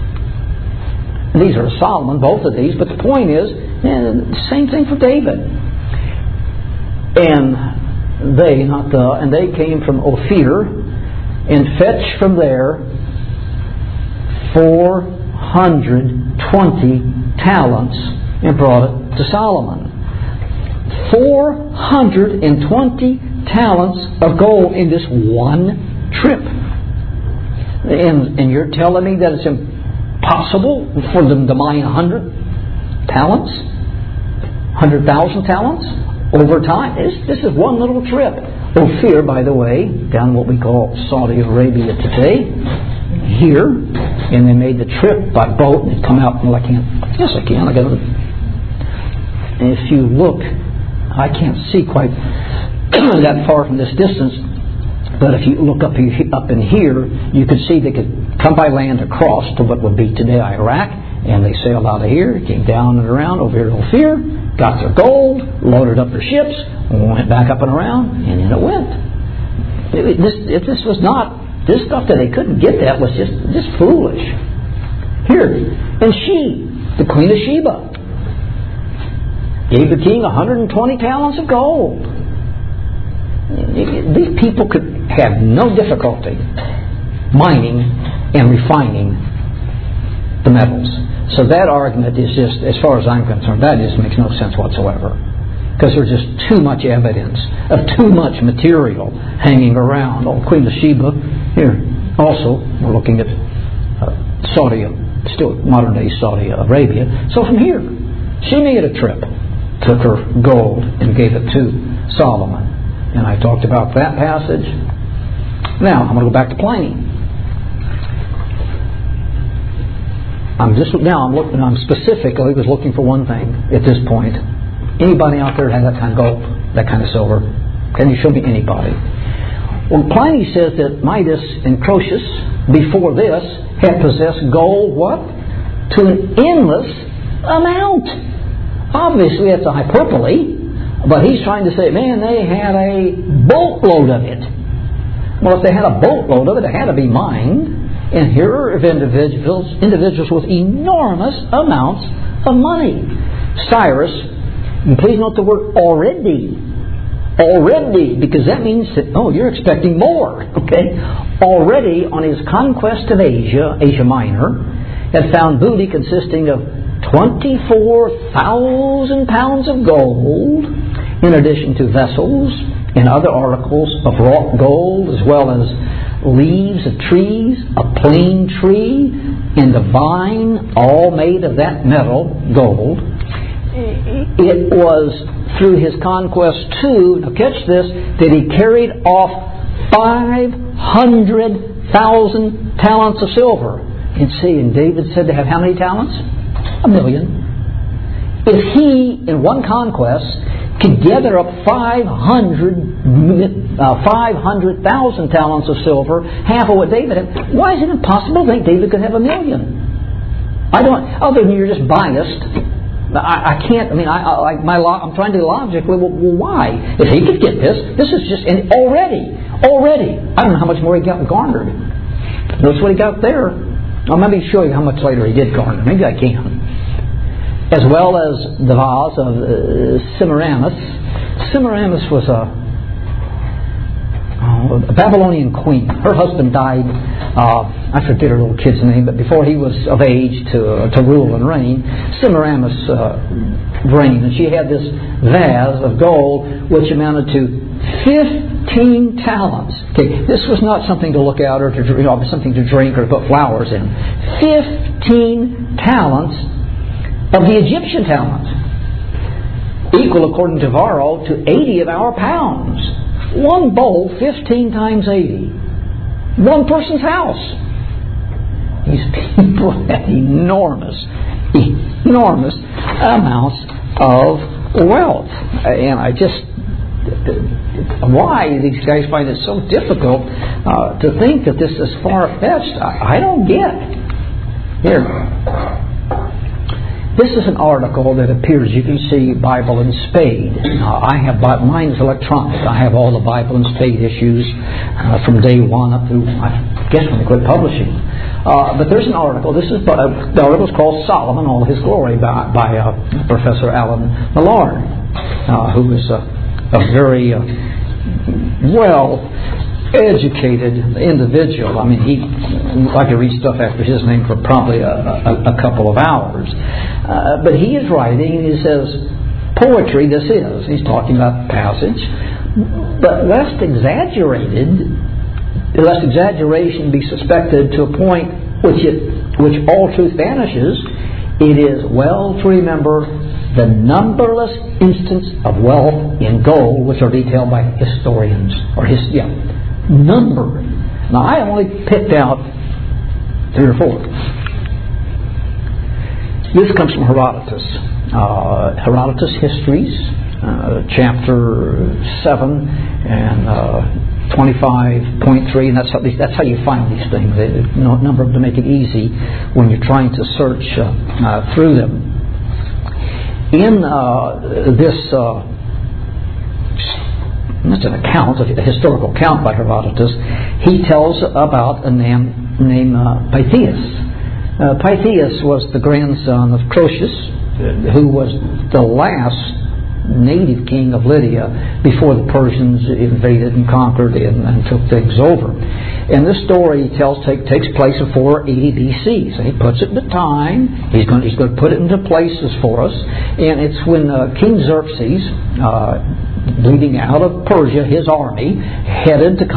These are Solomon, both of these, but the point is, same thing for David. And they came from Ophir and fetched from there 420 talents and brought it to Solomon. 420 talents of gold in this one trip. And you're telling me that it's impossible for them to mine 100 talents? 100,000 talents over time? This is one little trip. Ophir, by the way, down what we call Saudi Arabia today, here, and they made the trip by boat and come out. Well, I can't. Yes, I can. I got it. And if you look, I can't see quite that far from this distance. But if you look up in here, you could see they could come by land across to what would be today Iraq, and they sailed out of here, came down and around over here to Ophir, got their gold, loaded up their ships, went back up and around, and in it went. This was not, this stuff that they couldn't get that was just foolish. Here, and she, the Queen of Sheba, gave the king 120 talents of gold. These people could have no difficulty mining and refining the metals. So that argument is just, as far as I'm concerned, that just makes no sense whatsoever. Because there's just too much evidence of too much material hanging around. Oh, Queen of Sheba, here also, we're looking at Saudi, still modern day Saudi Arabia. So from here, she made a trip, took her gold and gave it to Solomon. And I talked about that passage. Now, I'm going to go back to Pliny. I'm specifically was looking for one thing at this point. Anybody out there have that kind of gold, that kind of silver? Can you show me anybody? Well, Pliny says that Midas and Croesus, before this, had possessed gold, what? To an endless amount. Obviously, that's a hyperbole. But he's trying to say, man, they had a boatload of it. Well, if they had a boatload of it, it had to be mined. And here are individuals with enormous amounts of money. Cyrus, and please note the word already. Already, because that means that, you're expecting more. Okay? Already, on his conquest of Asia Minor, had found booty consisting of 24,000 pounds of gold, in addition to vessels and other articles of wrought gold, as well as leaves of trees, a plane tree, and a vine, all made of that metal, gold. It was through his conquest too, now catch this, that he carried off 500,000 talents of silver. And David said to have how many talents? 1,000,000. If he, in one conquest, could gather up 500,000 talents of silver, half of what David had, why is it impossible to think David could have 1,000,000? Other than you're just biased. I can't, I'm trying to logically, well, why? If he could get this is just, and already, I don't know how much more he got garnered. Notice what he got there. I'll maybe show you how much later he did garner. Maybe I can. As well as the vase of Semiramis. Semiramis was a Babylonian queen. Her husband died, I forget her little kid's name, but before he was of age to rule and reign, Semiramis reigned. And she had this vase of gold which amounted to 15 talents. Okay, this was not something to look at or to something to drink or to put flowers in. 15 talents of the Egyptian talent, equal, according to Varro, to 80 of our pounds. One bowl, 15 times 80. One person's house. These people had enormous amounts of wealth. And why these guys find it so difficult to think that this is far-fetched, I don't get. Here. This is an article that appears, you can see, Bible and Spade. I have mine is electronic. I have all the Bible and Spade issues from day one up through, I guess, when they quit publishing. But there's an article. The article is called Solomon, All His Glory, by Professor Alan Millard, who is a very educated individual. I could read stuff after his name for probably a couple of hours. But he is writing, and he says, poetry this is. He's talking about the passage. But lest exaggeration be suspected to a point which all truth vanishes, it is well to remember the numberless instances of wealth in gold which are detailed by historians. Number. Now, I only picked out 3 or 4. This comes from Herodotus. Herodotus Histories, chapter 7 and 25.3, and that's how you find these things. A number of them to make it easy when you're trying to search through them. In it's an account, a historical account by Herodotus, he tells about a man named Pythias. Pythias was the grandson of Croesus, who was the last native king of Lydia before the Persians invaded and conquered and took things over. And this story takes place in 480 BC. So he puts it in the time. He's going to put it into places for us. And it's when King Xerxes, leading out of Persia, his army headed to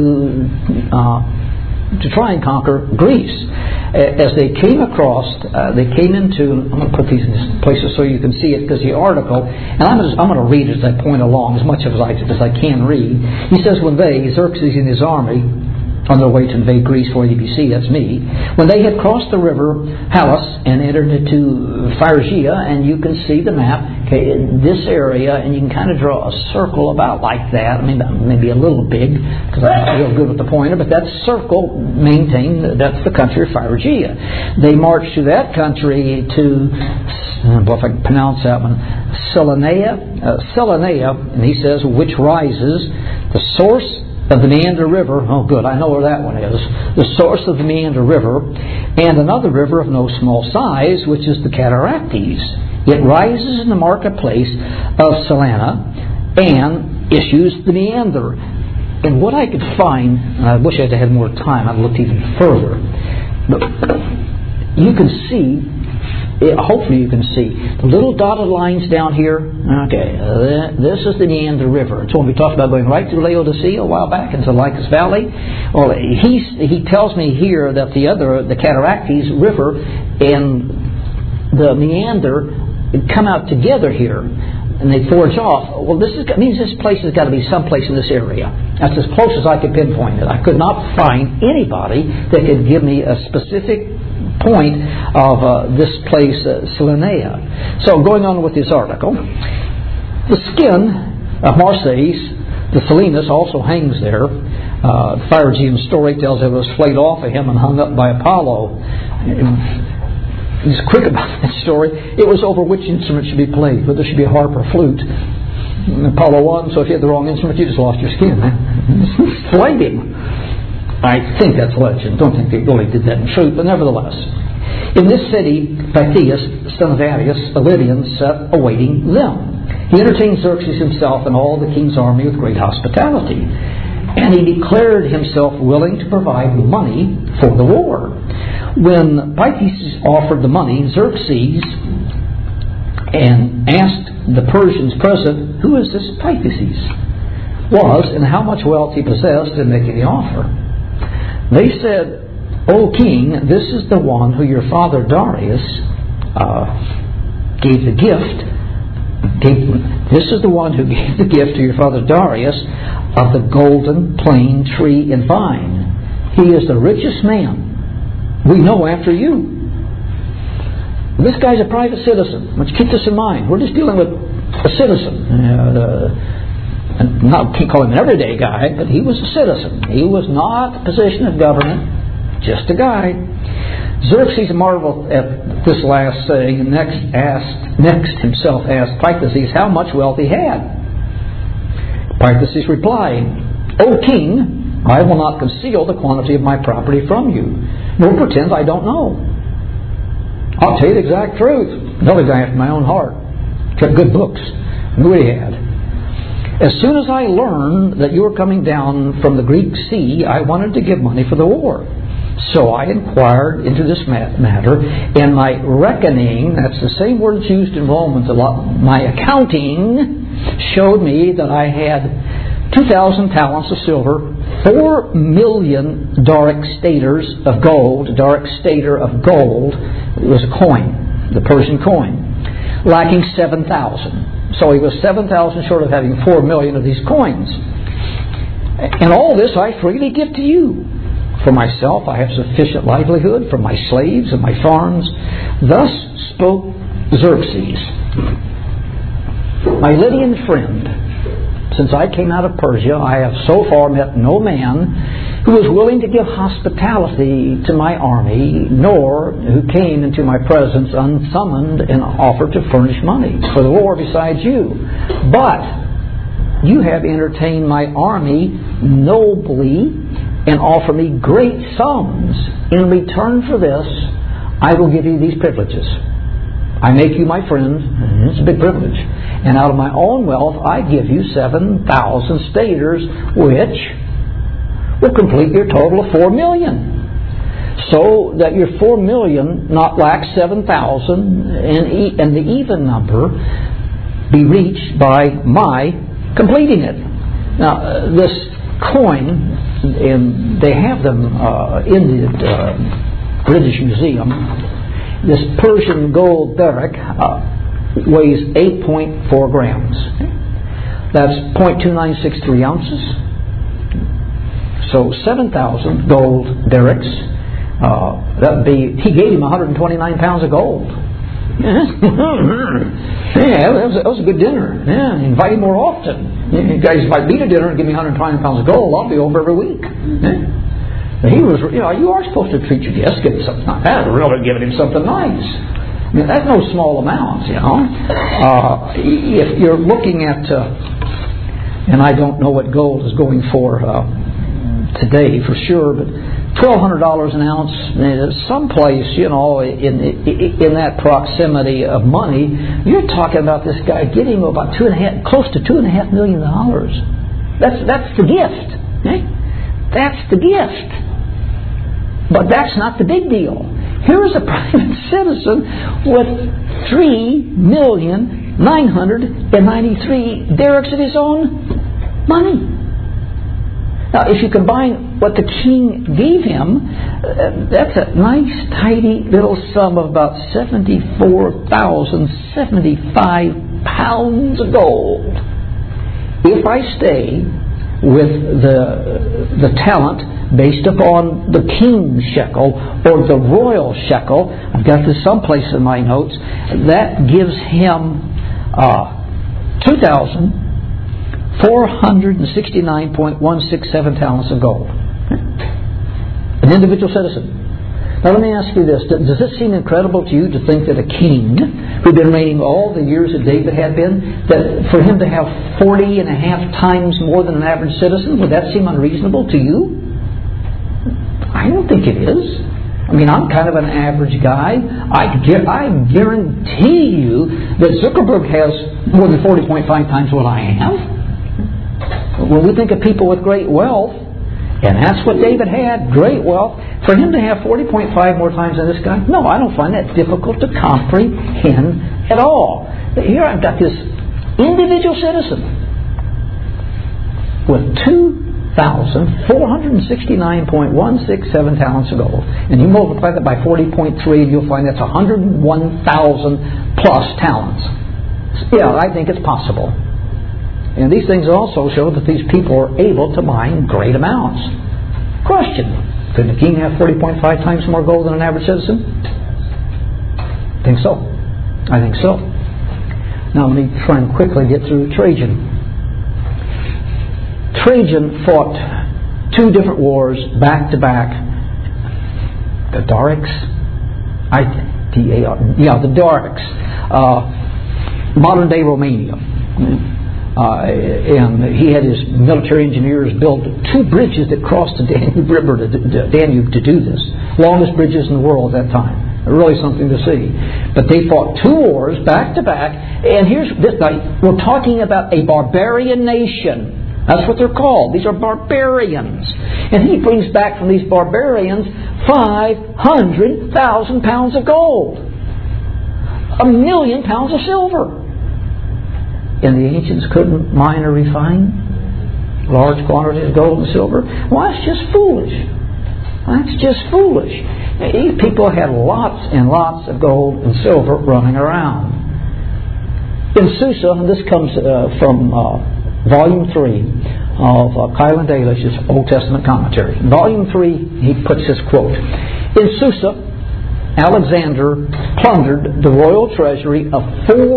try and conquer Greece. As they came across, they came into, I'm going to put these in places so you can see it, because the article, and I'm going to read it as I point along, as much as I can read. He says, when Xerxes and his army, on their way to invade Greece, 480 BC, that's me, when they had crossed the river Halys and entered into Phrygia, and you can see the map, okay, in this area, and you can kind of draw a circle about like that. I mean, maybe a little big, because I'm not real good with the pointer, but that circle maintained, that's the country of Phrygia. They marched through that country to, if I can pronounce that one, Cyrenaica, and he says, which rises, the source of the Meander River. Oh, good, I know where that one is. The source of the Meander River, and another river of no small size, which is the Cataractes. It rises in the marketplace of Salana and issues the Meander. And what I could find, and I wish I'd had more time, I'd looked even further, but you can see, hopefully you can see the little dotted lines down here. Okay, this is the Meander River. It's when we talked about going right through Laodicea a while back into Lycus Valley. Well, he tells me here that the Cataractes River and the Meander come out together here, and they forge off. Well, means this place has got to be someplace in this area. That's as close as I could pinpoint it. I could not find anybody that could give me a specific point of this place, Cyrenaica. So going on with this article, the skin of Marsyas, the Silenus, also hangs there. The Phrygian story tells it was flayed off of him and hung up by Apollo. He's quick about that story. It was over which instrument should be played, whether it should be a harp or flute. Apollo won, so if you had the wrong instrument, you just lost your skin. Flayed him. I think that's legend. Don't think they really did that in truth, but nevertheless. In this city, Pythias, son of Arius, a Lydian, sat awaiting them. He entertained Xerxes himself and all the king's army with great hospitality. And he declared himself willing to provide money for the war. When Pythias offered the money, Xerxes and asked the Persians present, who is this Pythias was and how much wealth he possessed in making the offer. They said, O king, this is the one who your father Darius gave the gift. This is the one who gave the gift to your father Darius of the golden plane tree and vine. He is the richest man we know after you. This guy's a private citizen. Let's keep this in mind. We're just dealing with a citizen. Can't call him an everyday guy, but he was a citizen. He was not a position of government, just a guy. Xerxes marveled at this last saying, and next himself asked Pythias how much wealth he had. Pythias replied, O king, I will not conceal the quantity of my property from you, nor pretend I don't know. I'll tell you the exact truth. Another guy after my own heart. Kept good books. Knew what he had. As soon as I learned that you were coming down from the Greek sea, I wanted to give money for the war. So I inquired into this matter, and my reckoning, that's the same word that's used in Romans a lot, my accounting showed me that I had 2,000 talents of silver, 4 million Doric staters of gold. Doric stater of gold was a coin, the Persian coin, lacking 7,000. So he was 7,000 short of having 4 million of these coins. And all this I freely give to you. For myself I have sufficient livelihood, for my slaves and my farms. Thus spoke Xerxes, my Lydian friend. Since I came out of Persia, I have so far met no man who was willing to give hospitality to my army, nor who came into my presence unsummoned and offered to furnish money for the war besides you. But you have entertained my army nobly and offer me great sums. In return for this, I will give you these privileges. I make you my friend, and it's a big privilege. And out of my own wealth, I give you 7,000 staters, which will complete your total of 4 million. So that your 4 million not lack 7,000, and the even number be reached by my completing it. Now, this coin, and they have them in the British Museum. This Persian gold Doric weighs 8.4 grams. That's 0.2963 ounces. So 7,000 gold Dorics. That would be. He gave him 129 pounds of gold. Yeah, that was a good dinner. Yeah, invite him more often. You guys invite me to dinner and give me 120 pounds of gold, I'll be over every week. Yeah. He was, you are supposed to treat your guests, give him something like that. Really giving him something nice. I mean, that's no small amount, If you're looking at, and I don't know what gold is going for today for sure, but $1,200 an ounce, someplace, in that proximity of money, you're talking about this guy getting about close to $2.5 million. That's the gift. Okay? That's the gift. But that's not the big deal. Here's a private citizen with 3,993 derricks of his own money. Now, if you combine what the king gave him, that's a nice, tidy little sum of about 74,075 pounds of gold. If I stay with the talent based upon the king's shekel or the royal shekel, I've got this someplace in my notes, that gives him 2,469.167 talents of gold. An individual citizen. Now let me ask you this. Does it seem incredible to you to think that a king who'd been reigning all the years that David had been, that for him to have 40 and a half times more than an average citizen, would that seem unreasonable to you? I don't think it is. I mean, I'm kind of an average guy. I guarantee you that Zuckerberg has more than 40.5 times what I have. When we think of people with great wealth, and that's what David had, great wealth, for him to have 40.5 more times than this guy, no, I don't find that difficult to comprehend at all. Here I've got this individual citizen with 2,469.167 talents of gold. And you multiply that by 40.3 and you'll find that's 101,000 plus talents. Yeah, I think it's possible. And these things also show that these people are able to mine great amounts. Question: could the king have 40.5 times more gold than an average citizen? I think so. Now let me try and quickly get through Trajan. Trajan fought 2 different wars back to back. The Dorics. The Dorics. Modern day Romania. And he had his military engineers build 2 bridges that crossed the Danube River to do this. Longest bridges in the world at that time. Really something to see. But they fought 2 wars back to back. And here's this. We're talking about a barbarian nation. That's what they're called. These are barbarians. And he brings back from these barbarians 500,000 pounds of gold. 1,000,000 pounds of silver. And the ancients couldn't mine or refine large quantities of gold and silver. Well, that's just foolish. That's just foolish. These people had lots and lots of gold and silver running around. In Susa, and this comes from Volume 3 of Keil and Dalish's Old Testament Commentary. Volume 3, he puts this quote. In Susa, Alexander plundered the royal treasury of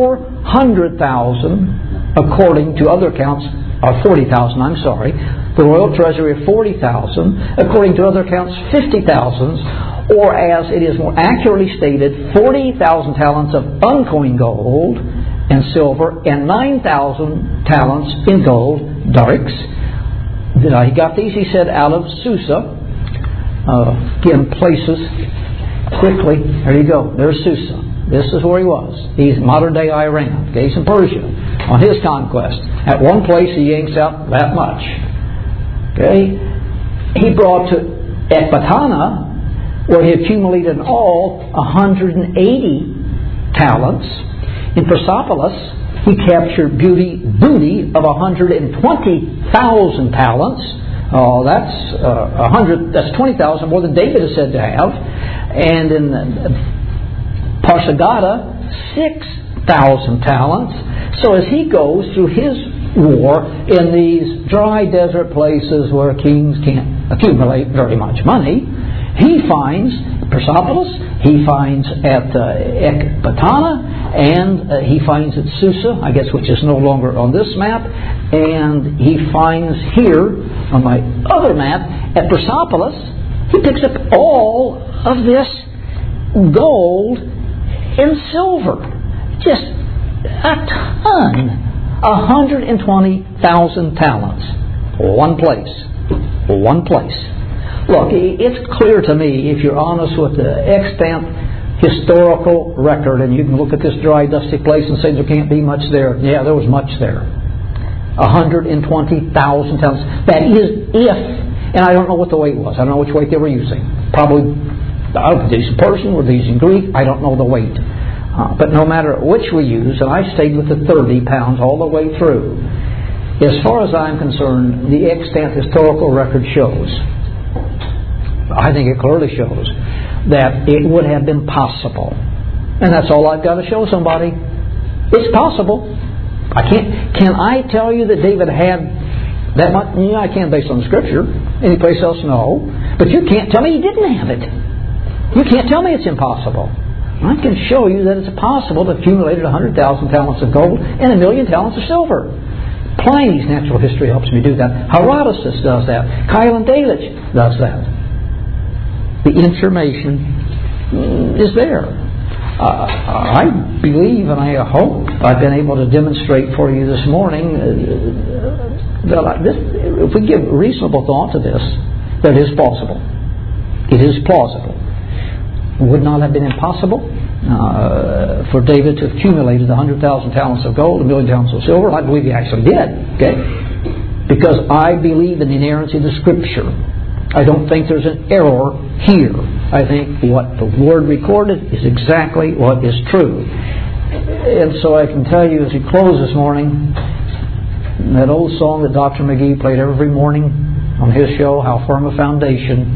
400,000, according to other accounts, or 40,000, I'm sorry. The royal treasury of 40,000, according to other accounts, 50,000, or as it is more accurately stated, 40,000 talents of uncoined gold and silver, and 9,000 talents in gold, darics. He got these, he said, out of Susa. Again, places quickly. There you go. There's Susa. This is where he was. He's modern-day Iran. Okay, he's in Persia on his conquest. At one place, he yanks out that much. Okay, he brought to Ecbatana, where he accumulated in all 180 talents. In Persepolis, he captured booty of 120,000 talents. Oh, that's 20,000 more than David is said to have. And in Pasargada, 6,000 talents. So as he goes through his war in these dry desert places where kings can't accumulate very much money, he finds Persepolis, he finds at Ecbatana, and he finds at Susa, I guess, which is no longer on this map, and he finds here on my other map at Persepolis. He picks up all of this gold and silver, just a ton, 120,000 talents, one place. Look, it's clear to me, if you're honest with the extant historical record, and you can look at this dry, dusty place and say there can't be much there. Yeah, there was much there. 120,000 talents. That is if, and I don't know what the weight was. I don't know which weight they were using. Probably, I don't know, these in Persian or these in Greek. I don't know the weight. But no matter which we use, and I stayed with the 30 pounds all the way through, as far as I'm concerned, the extant historical record shows, I think it clearly shows, that it would have been possible. And that's all I've got to show somebody. It's possible. Can I tell you that David had that much? Yeah, I can based on the Scripture. Any place else? No. But you can't tell me he didn't have it. You can't tell me it's impossible. I can show you that it's possible to accumulate 100,000 talents of gold and 1,000,000 talents of silver. Pliny's natural history helps me do that. Herodotus does that. Keil and Delitzsch does that. The information is there. I believe and I hope I've been able to demonstrate for you this morning that if we give reasonable thought to this, that it is plausible. It is plausible. It would not have been impossible for David to have accumulated 100,000 talents of gold, 1,000,000 talents of silver. I believe he actually did. Okay, because I believe in the inerrancy of the Scripture. I don't think there's an error here. I think what the Lord recorded is exactly what is true. And so I can tell you as we close this morning, that old song that Dr. McGee played every morning on his show, How Firm a Foundation.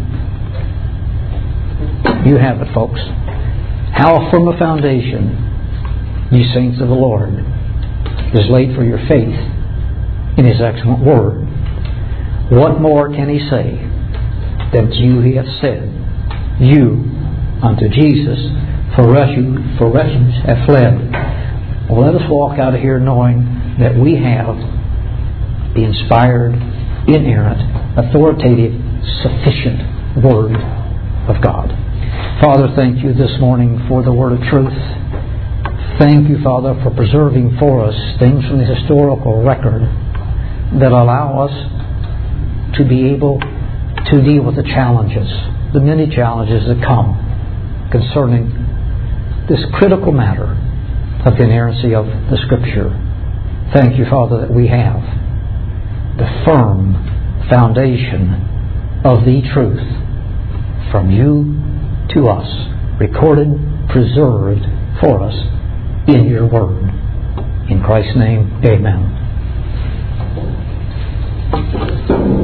You have it, folks. How firm a foundation, ye saints of the Lord, is laid for your faith in His excellent Word. What more can He say? That you He hath said, you unto Jesus for refuge have fled. Well, let us walk out of here knowing that we have the inspired, inerrant, authoritative, sufficient Word of God. Father, thank you this morning for the Word of truth. Thank you, Father, for preserving for us things from the historical record that allow us to be able to deal with the challenges, the many challenges that come concerning this critical matter of the inerrancy of the Scripture. Thank you, Father, that we have the firm foundation of the truth from you to us, recorded, preserved for us in your Word. In Christ's name, amen.